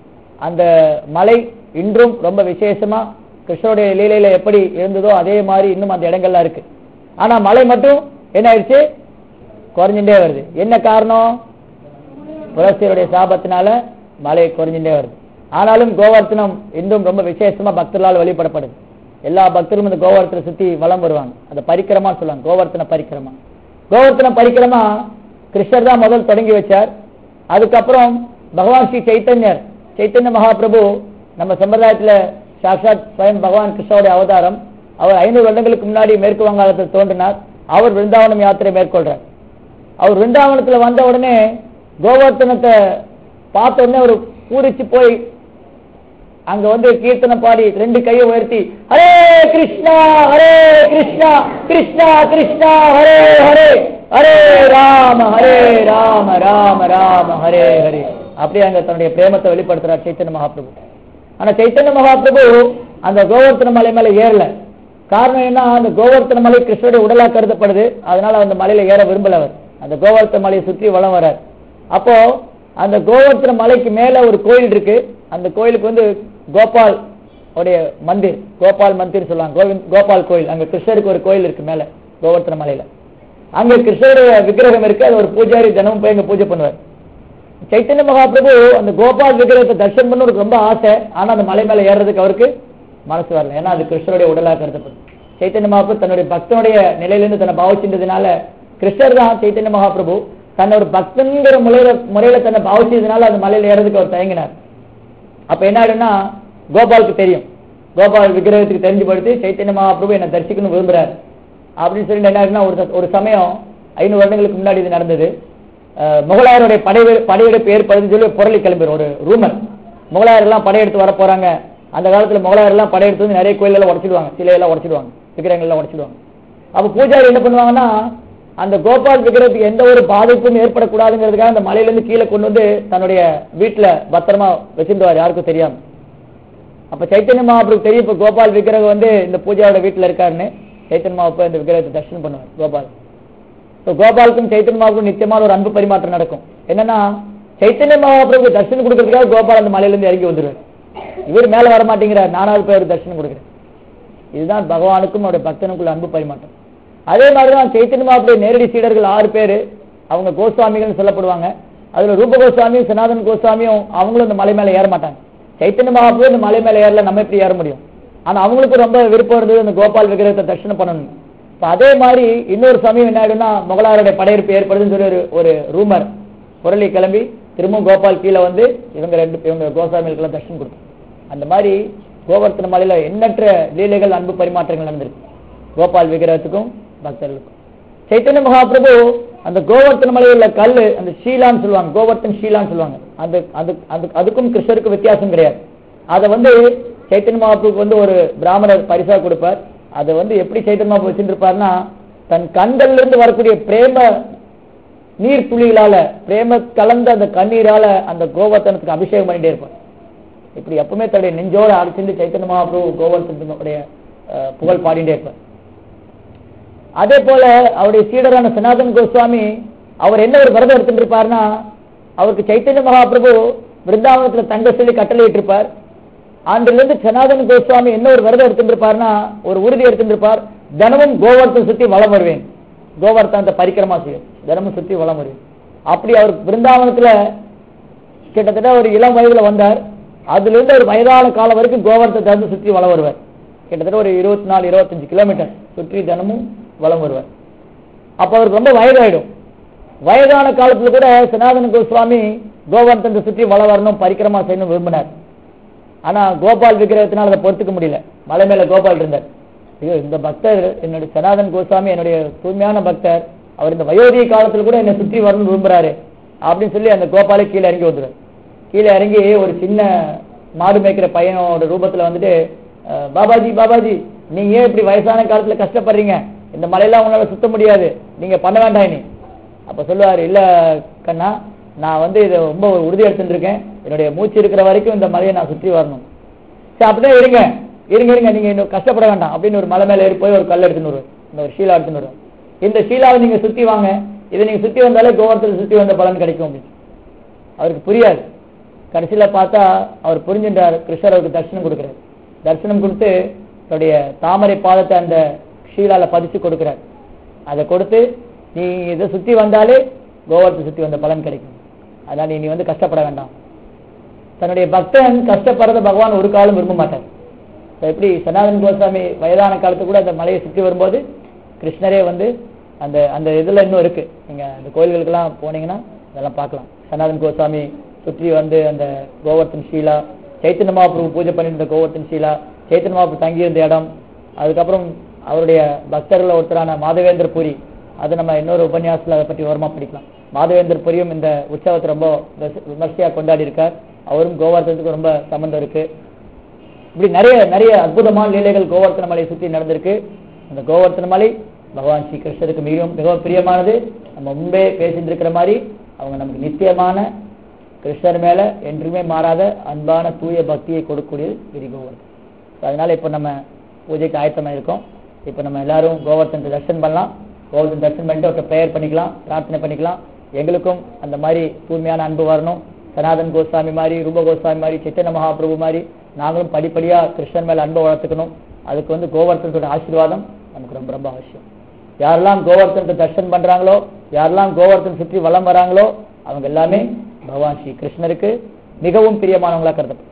அந்த மலை இன்றும் ரொம்ப விசேஷமா கிருஷ்ணருடைய லீலையில எப்படி இருந்ததோ அதே மாதிரி இன்னும் அந்த இடங்கள்லாம் இருக்கு. ஆனா மலை மட்டும் என்ன ஆயிடுச்சு, குறைஞ்சுட்டே வருது. என்ன காரணம்? புலஸ்தியருடைய சாபத்தினால மலை குறைஞ்சுட்டே வருது. ஆனாலும் கோவர்த்தனம் இன்னும் ரொம்ப விசேஷமா பக்தர்களால் வழிபடப்படுது. எல்லா பக்தர்களும் இந்த கோவர்த்தனை சுத்தி வலம் வருவாங்க. அந்த பரிக்கிரமா சொல்லுவாங்க, கோவர்த்தன பரிக்கிரமா. கோவர்த்தன பரிக்கிரமா கிருஷ்ணர் தான் முதல் தொடங்கி வச்சார். அதுக்கப்புறம் பகவான் ஸ்ரீ சைத்தன்ய மகாபிரபு நம்ம சம்பிரதாயத்துல சாட்சாத் ஸ்வயம் பகவான் கிருஷ்ணருடைய அவதாரம். அவர் 500 வருடங்களுக்கு முன்னாடி மேற்கு வங்காளத்தில் தோன்றினார். அவர் விருந்தாவனம் யாத்திரை மேற்கொள்றார். அவர் விருந்தாவனத்துல வந்த உடனே கோவர்த்தனத்தை பார்த்த உடனே ஒரு பூரிச்சு போய் அங்க வந்து கீர்த்தனை பாடி 2 கையை உயர்த்தி ஹரே கிருஷ்ணா கிருஷ்ணா கிருஷ்ணா ஹரே ஹரே ஹரே ராம ராம ராம ஹரே ஹரே அப்படியே அங்க தன்னுடைய பிரேமத்தை வெளிப்படுத்துறார் சைத்தன்ய மகாபிரபு. ஆனா சைத்தன்ய மகாபிரபு அந்த கோவர்த்தன மலை மேல ஏறல. காரணம் என்ன? அந்த கோவர்த்தன மலை கிருஷ்ணருடைய உடலா கருதப்படுது. அதனால அந்த மலையில ஏற விரும்பல. அவர் அந்த கோவர்த்தன மலையை சுற்றி வலம் வரார். அப்போ அந்த கோவர்த்தன மலைக்கு மேல ஒரு கோயில் இருக்கு. அந்த கோயிலுக்கு வந்து கோபால் உடைய மந்திர், கோபால் மந்திர் சொல்லுவாங்க, கோபால் கோயில். அங்க கிருஷ்ணருக்கு ஒரு கோயில் இருக்கு மேல கோவர்த்தன மலையில. அங்க கிருஷ்ணருடைய விக்கிரகம் இருக்கு. அது ஒரு பூஜாரி தினமும் போய் அங்க பூஜை பண்ணுவார். சைத்தன்ய மகாபிரபு அந்த கோபால் விக்கிரகத்தை தரிசனம் பண்ண ரொம்ப ஆசை. ஆனா அந்த மலை மேல ஏறதுக்கு அவருக்கு மனசு வரல. ஏன்னா அது கிருஷ்ணருடைய உடலாக கருதப்படும். சைத்தன்ய மகாபிரபு தன்னுடைய பக்தனுடைய நிலையிலிருந்து தன்னை பாவிச்சின்றதுனால, கிருஷ்ணர் தான் சைத்தன்ய மகாபிரபு தன்னை ஒரு பக்தன்கிற முறையில தன்னை பாவிச்சதுனால அந்த மலையில ஏறதுக்கு அவர் தயங்கினார். அப்ப என்ன ஆயிடும்னா, கோபாலுக்கு தெரியும், கோபால் விக்கிரகத்துக்கு தெரிஞ்சு படுத்து சைத்தன்ய மகாபிரபு என்னை தரிசிக்கணும் விரும்புறாரு அப்படின்னு சொல்லிட்டு என்ன ஆயிடுனா, ஒரு சமயம் 500 வருடங்களுக்கு முன்னாடி இது நடந்தது. முகலாயருடைய படையெடுப்பு ஏற்படுதுன்னு சொல்லி புரளி கிளம்பிடும் ஒரு ரூமர். முகலாயர் எல்லாம் படையெடுத்து வர போறாங்க. அந்த காலத்துல முகலாயர் எல்லாம் படையெடுத்து வந்து நிறைய கோயிலெல்லாம் உடச்சிடுவாங்க, சிலையெல்லாம் உடச்சிடுவாங்க, விக்கிரகங்கள் எல்லாம் உடச்சிடுவாங்க. அப்ப பூஜாரி என்ன பண்ணுவாங்கன்னா, அந்த கோபால் விக்கிரகத்துக்கு எந்த ஒரு பாதிப்பும் ஏற்படக்கூடாதுங்கிறதுக்காக அந்த மலையிலிருந்து கீழே கொண்டு வந்து தன்னுடைய வீட்டுல பத்திரமா வச்சிருந்தார், யாருக்கும் தெரியாம. அப்ப சைத்தன்ய மகாபிரபு தெரியும் இப்ப கோபால் விக்கிரகம் வந்து இந்த பூஜாவோட வீட்டுல இருக்காருன்னு. சைத்தன்ய மகாபிரபு இந்த விக்கிரகத்தை தரிசனம் பண்ணுவார் கோபால். கோபாலுக்கும் சைத்தன்ய மகாபிரபு நிச்சயமான ஒரு அன்பு பரிமாற்றம் நடக்கும். என்னன்னா, சைத்தன்ய மகாபிரபு தரிசனம் கொடுக்கறதுக்காக கோபால் அந்த மலையிலிருந்து இறங்கி வந்துருவார். இவர் மேல வர மாட்டேங்கிறார், 4வது பேர் தரிசனம் கொடுக்கிறேன். இதுதான் பகவானுக்கும் அவருடைய பக்தனுக்குள்ள அன்பு பரிமாற்றம். அதே மாதிரிதான் சைத்தன்ய மகாபிரபு நேரடி சீடர்கள் 6 பேர், அவங்க கோஸ்வாமிகள் சொல்லப்படுவாங்க. அதுல ரூப கோஸ்வாமியும் சனாதன் கோஸ்வாமியும் அவங்களும் இந்த மலை மேல ஏற மாட்டாங்க. சைத்தன்ய மகாபிரபு இந்த மலை மேல ஏறல, நம்ம எப்படி ஏற முடியும்? ஆனா அவங்களுக்கு ரொம்ப விருப்பம் இருந்தது அந்த கோபால் விக்கிரகத்தை தரிசனம் பண்ணணும். அதே மாதிரி இன்னொரு சமயம் என்ன ஆயிடும்னா, முகலாயருடைய படையெடுப்பு ஏற்படுதுன்னு சொல்லி ஒரு ரூமர் புரளி கிளம்பி திரும்பவும் கோபால் கீழே வந்து இவங்க கோஸ்வாமிகளுக்கெல்லாம் தரிசனம் கொடுக்கும். அந்த மாதிரி கோவர்த்தன மலையில எண்ணற்ற லீலைகள், அன்பு பரிமாற்றங்கள் நடந்திருக்கு கோபால் விக்கிரகத்துக்கும் பக்தர்களுக்கும். சைத்தன்ய மகாபிரபு அந்த கோவர்த்தன மலையில் உள்ள கல்லு, அந்த ஷீலான்னு சொல்லுவாங்க, கோவர்த்தன் ஷீலான்னு சொல்லுவாங்க. அதுக்கும் கிருஷ்ணருக்கும் வித்தியாசம் கிடையாது. அதை வந்து சைத்தன்ய மகாபிரபுக்கு வந்து ஒரு பிராமணர் பரிசா கொடுப்பார். அதை வந்து எப்படி சைத்தன்ய மகாபிரபு வச்சிருப்பாருன்னா, தன் கண்கள்ல இருந்து வரக்கூடிய பிரேம நீர் துளிகளால, பிரேம கலந்த அந்த கண்ணீரால அந்த கோவர்த்தனத்துக்கு அபிஷேகம் பண்ணிட்டே இருப்பார். இப்படி எப்பவுமே தன்னுடைய நெஞ்சோட அடிச்சுட்டு சைத்தன்ய மகாபிரபு கோவர்த்தனுடைய புகழ் பாடிட்டே இருப்பார். அதே போல அவருடைய சீடரான சனாதன் கோஸ்வாமி அவர் என்ன ஒரு விரதம் எடுத்துட்டு இருப்பார்னா, அவருக்கு சைத்தன்ய மகாபிரபு விருந்தாவனத்துல தங்க சொல்லி கட்டளையிட்டு இருப்பார். அன்றிலிருந்து சனாதன் கோஸ்வாமி என்ன ஒரு விரதம் எடுத்துட்டு இருப்பார்னா, ஒரு உறுதி எடுத்துட்டு இருப்பார், தினமும் கோவர்த்தனை சுத்தி வலம் வருவேன், கோவர்த்தனத்தை பரிக்கிரமா செய்யும், தினமும் சுத்தி வலம் வருவேன். அப்படி அவர் விருந்தாவனத்துல கிட்டத்தட்ட ஒரு இளம் வயதுல வந்தார். அதுல இருந்து ஒரு வயதான காலம் வரைக்கும் கோவர்த்தனை சுற்றி வலம் வருவார். கிட்டத்தட்ட ஒரு 24-25 கிலோமீட்டர் சுற்றி தினமும் வலம் வருவார். அப்ப அவருக்கு ரொம்ப வயதாயிடும். வயதான காலத்துல கூட சனாதன கோஸ்வாமி கோவர்த்தனை சுற்றி வலம் வரணும், பரிக்கிரமா செய்யணும் விரும்பினார். ஆனா கோபால் விக்கிரகத்தினால் அதை பொறுத்துக்க முடியல. மலை மேல கோபால் இருந்தார். ஐயோ, இந்த பக்தர் என்னுடைய சனாதன் கோஸ்வாமி என்னுடைய தூய்மையான பக்தர், அவர் இந்த வயோதிக காலத்துல கூட என்னை சுற்றி வரணும்னு விரும்புறாரு அப்படின்னு சொல்லி அந்த கோபாலை கீழே இறங்கி வந்துடுறாரு. கீழே இறங்கி ஒரு சின்ன மாடு மேய்க்கிற பையனோட ரூபத்துல வந்துட்டு, பாபாஜி பாபாஜி நீங்க ஏன் இப்படி வயசான காலத்துல கஷ்டப்படுறீங்க, இந்த மலையெல்லாம் உங்களால சுத்த முடியாது, நீங்க பண்ண வேண்டாம் நீ. அப்ப சொல்லுவாரு, இல்ல கண்ணா, நான் வந்து இதை ரொம்ப உறுதி எடுத்துட்டு இருக்கேன், என்னுடைய மூச்சு இருக்கிற வரைக்கும் இந்த மலையை நான் சுற்றி வரணும். சரி அப்படிதான் இருங்க இருங்க இருங்க, நீங்க இன்னும் கஷ்டப்பட வேண்டாம் அப்படின்னு ஒரு மலை மேல ஏறி போய் ஒரு கல் எடுத்துன்னு வருவேன், இந்த ஒரு ஷீலா எடுத்துன்னு வருவேன். இந்த ஷீலாவை நீங்க சுத்தி வாங்க, இதை நீங்க சுத்தி வந்தாலே கோவர்த்தனை சுத்தி வந்த பலன் கிடைக்கும் அப்படின்னு. அவருக்கு புரியாது. கடைசியில பார்த்தா அவர் புரிஞ்சுன்றார். கிருஷ்ணர் அவருக்கு தரிசனம் கொடுக்கிறார். தரிசனம் கொடுத்து தன்னுடைய தாமரை பாதத்தை அந்த ஷீலால பதிச்சு கொடுக்கிறார். அதை கொடுத்து நீ இதை சுத்தி வந்தாலே கோவர்த்தனை சுத்தி வந்த பலன் கிடைக்கும், அதனால நீ வந்து கஷ்டப்பட வேண்டாம். தன்னுடைய பக்தன் கஷ்டப்படுறத பகவான் ஒரு காலம் விரும்ப மாட்டார். எப்படி சனாதன கோஸ்வாமி வயதான காலத்து கூட அந்த மலையை சுற்றி வரும்போது கிருஷ்ணரே வந்து அந்த அந்த இதுல இன்னும் இருக்கு. நீங்க அந்த கோயில்களுக்கெல்லாம் போனீங்கன்னா அதெல்லாம் பார்க்கலாம். சனாதன கோஸ்வாமி சுற்றி வந்து அந்த கோவர்த்தன் ஷீலா, சைத்தன்ய மகாபிரபு பூஜை பண்ணியிருந்த கோவர்த்தன் ஷீலா, சைத்தன்ய மகாபிரபு தங்கியிருந்த இடம், அதுக்கப்புறம் அவருடைய பக்தர்கள் ஒருத்தரான மாதவேந்திர புரி, அது நம்ம இன்னொரு உபன்யாசத்துல அதை பற்றி ஓரமா படிக்கலாம். மாதவேந்திர புரியும் இந்த உற்சவத்தை ரொம்ப விமர்சையா கொண்டாடி இருக்கார். அவரும் கோவர்த்தனத்துக்கு ரொம்ப சம்பந்தம் இருக்கு. இப்படி நிறைய நிறைய அற்புதமான லீலைகள் கோவர்த்தன மலையை சுற்றி நடந்திருக்கு. அந்த கோவர்த்தன மலை பகவான் ஸ்ரீ கிருஷ்ணருக்கு மிகவும் பிரியமானது. நம்ம முன்பே பேசிட்டு இருக்கிற மாதிரி அவங்க நமக்கு நித்தியமான கிருஷ்ணர் மேல என்றுமே மாறாத அன்பான தூய பக்தியை கொடுக்கக்கூடிய கிரி கோவர்த்தன். அதனால இப்ப நம்ம பூஜைக்கு ஆயத்தமா இருக்கோம். இப்ப நம்ம எல்லாரும் கோவர்த்தனத்தை தரிசனம் பண்ணலாம். கோவர்த்தன் தரிசனம் பண்ணிட்டு ஒரு ப்ரேயர் பண்ணிக்கலாம், பிரார்த்தனை பண்ணிக்கலாம். எங்களுக்கும் அந்த மாதிரி தூய்மையான அன்பு வரணும். சனாதன் கோஸ்வாமி மாதிரி, ரூப கோஸ்வாமி மாதிரி, சைத்தன்ய மகாபிரபு மாதிரி நாங்களும் படிப்படியா கிருஷ்ணன் மேல அன்பை வளர்த்துக்கணும். அதுக்கு வந்து கோவர்த்தனத்தோட ஆசீர்வாதம் நமக்கு ரொம்ப ரொம்ப அவசியம். யாரெல்லாம் கோவர்த்தனத்தை தரிசனம் பண்றாங்களோ, யாரெல்லாம் கோவர்த்தனை சுற்றி வலம் வராங்களோ, அவங்க எல்லாமே பகவான் ஸ்ரீ கிருஷ்ணருக்கு மிகவும் பிரியமானவங்களா கருதப்படும்.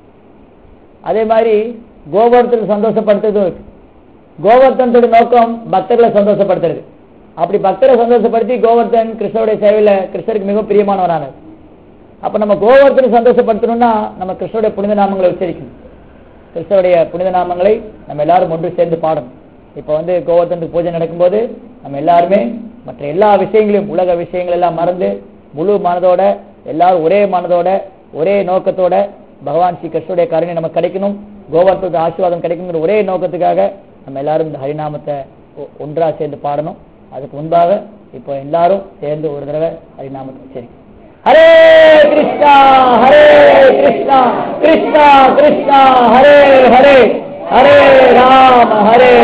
அதே மாதிரி கோவர்த்தனை சந்தோஷப்படுத்துறதும் இருக்கு. கோவர்த்தனத்தோட நோக்கம் பக்தர்களை சந்தோஷப்படுத்துறது. அப்படி பக்தரை சந்தோஷப்படுத்தி கோவர்த்தன் கிருஷ்ணருடைய சேவையில கிருஷ்ணருக்கு மிகவும் பிரியமானவரானார். அப்ப நம்ம கோவர்த்தனை சந்தோஷப்படுத்தணும்னா நம்ம கிருஷ்ணருடைய புனித நாமங்களை உச்சரிக்கணும். கிருஷ்ணருடைய புனித நாமங்களை நம்ம எல்லாரும் ஒன்று சேர்ந்து பாடணும். இப்ப வந்து கோவர்த்தனுக்கு பூஜை நடக்கும்போது நம்ம எல்லாருமே மற்ற எல்லா விஷயங்களையும், உலக விஷயங்கள் எல்லாம் மறந்து முழு மனதோட எல்லாரும் ஒரே மனதோட ஒரே நோக்கத்தோட பகவான் ஸ்ரீ கிருஷ்ணருடைய கருணை நமக்கு கிடைக்கணும், கோவர்த்தனுக்கு ஆசீர்வாதம் கிடைக்கணுங்கிற ஒரே நோக்கத்துக்காக நம்ம எல்லாரும் இந்த ஹரிநாமத்தை ஒன்றா சேர்ந்து பாடணும். அதுக்கு முன்பாக இப்போ எல்லாரும் சேர்ந்து ஒரு தடவை ஹரிநாமத்தை உச்சரிக்கணும். ஹரே கிருஷ்ணா ஹரே கிருஷ்ணா கிருஷ்ணா கிருஷ்ணா ஹரே ஹரே, ஹரே ராம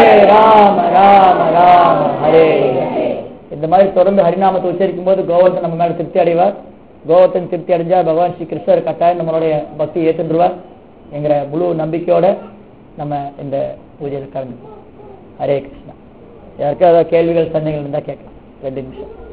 ராம ராம ஹரே. இந்த மாதிரி தொடர்ந்து ஹரிநாமத்தை உச்சரிக்கும் போது கோவர்த்தன் நம்ம மேல திருப்தி அடைவார். கோவர்த்தன் திருப்தி அடைஞ்சா பகவான் ஸ்ரீ கிருஷ்ணர் கட்டாயம் நம்மளுடைய பக்தி ஏற்றுருவார் என்கிற முழு நம்பிக்கையோட நம்ம இந்த பூஜையில் கலந்து. ஹரே கிருஷ்ணா. யாருக்கும் ஏதாவது கேள்விகள் சந்தேகங்கள் இருந்தா கேட்கலாம். 2 நிமிஷம்.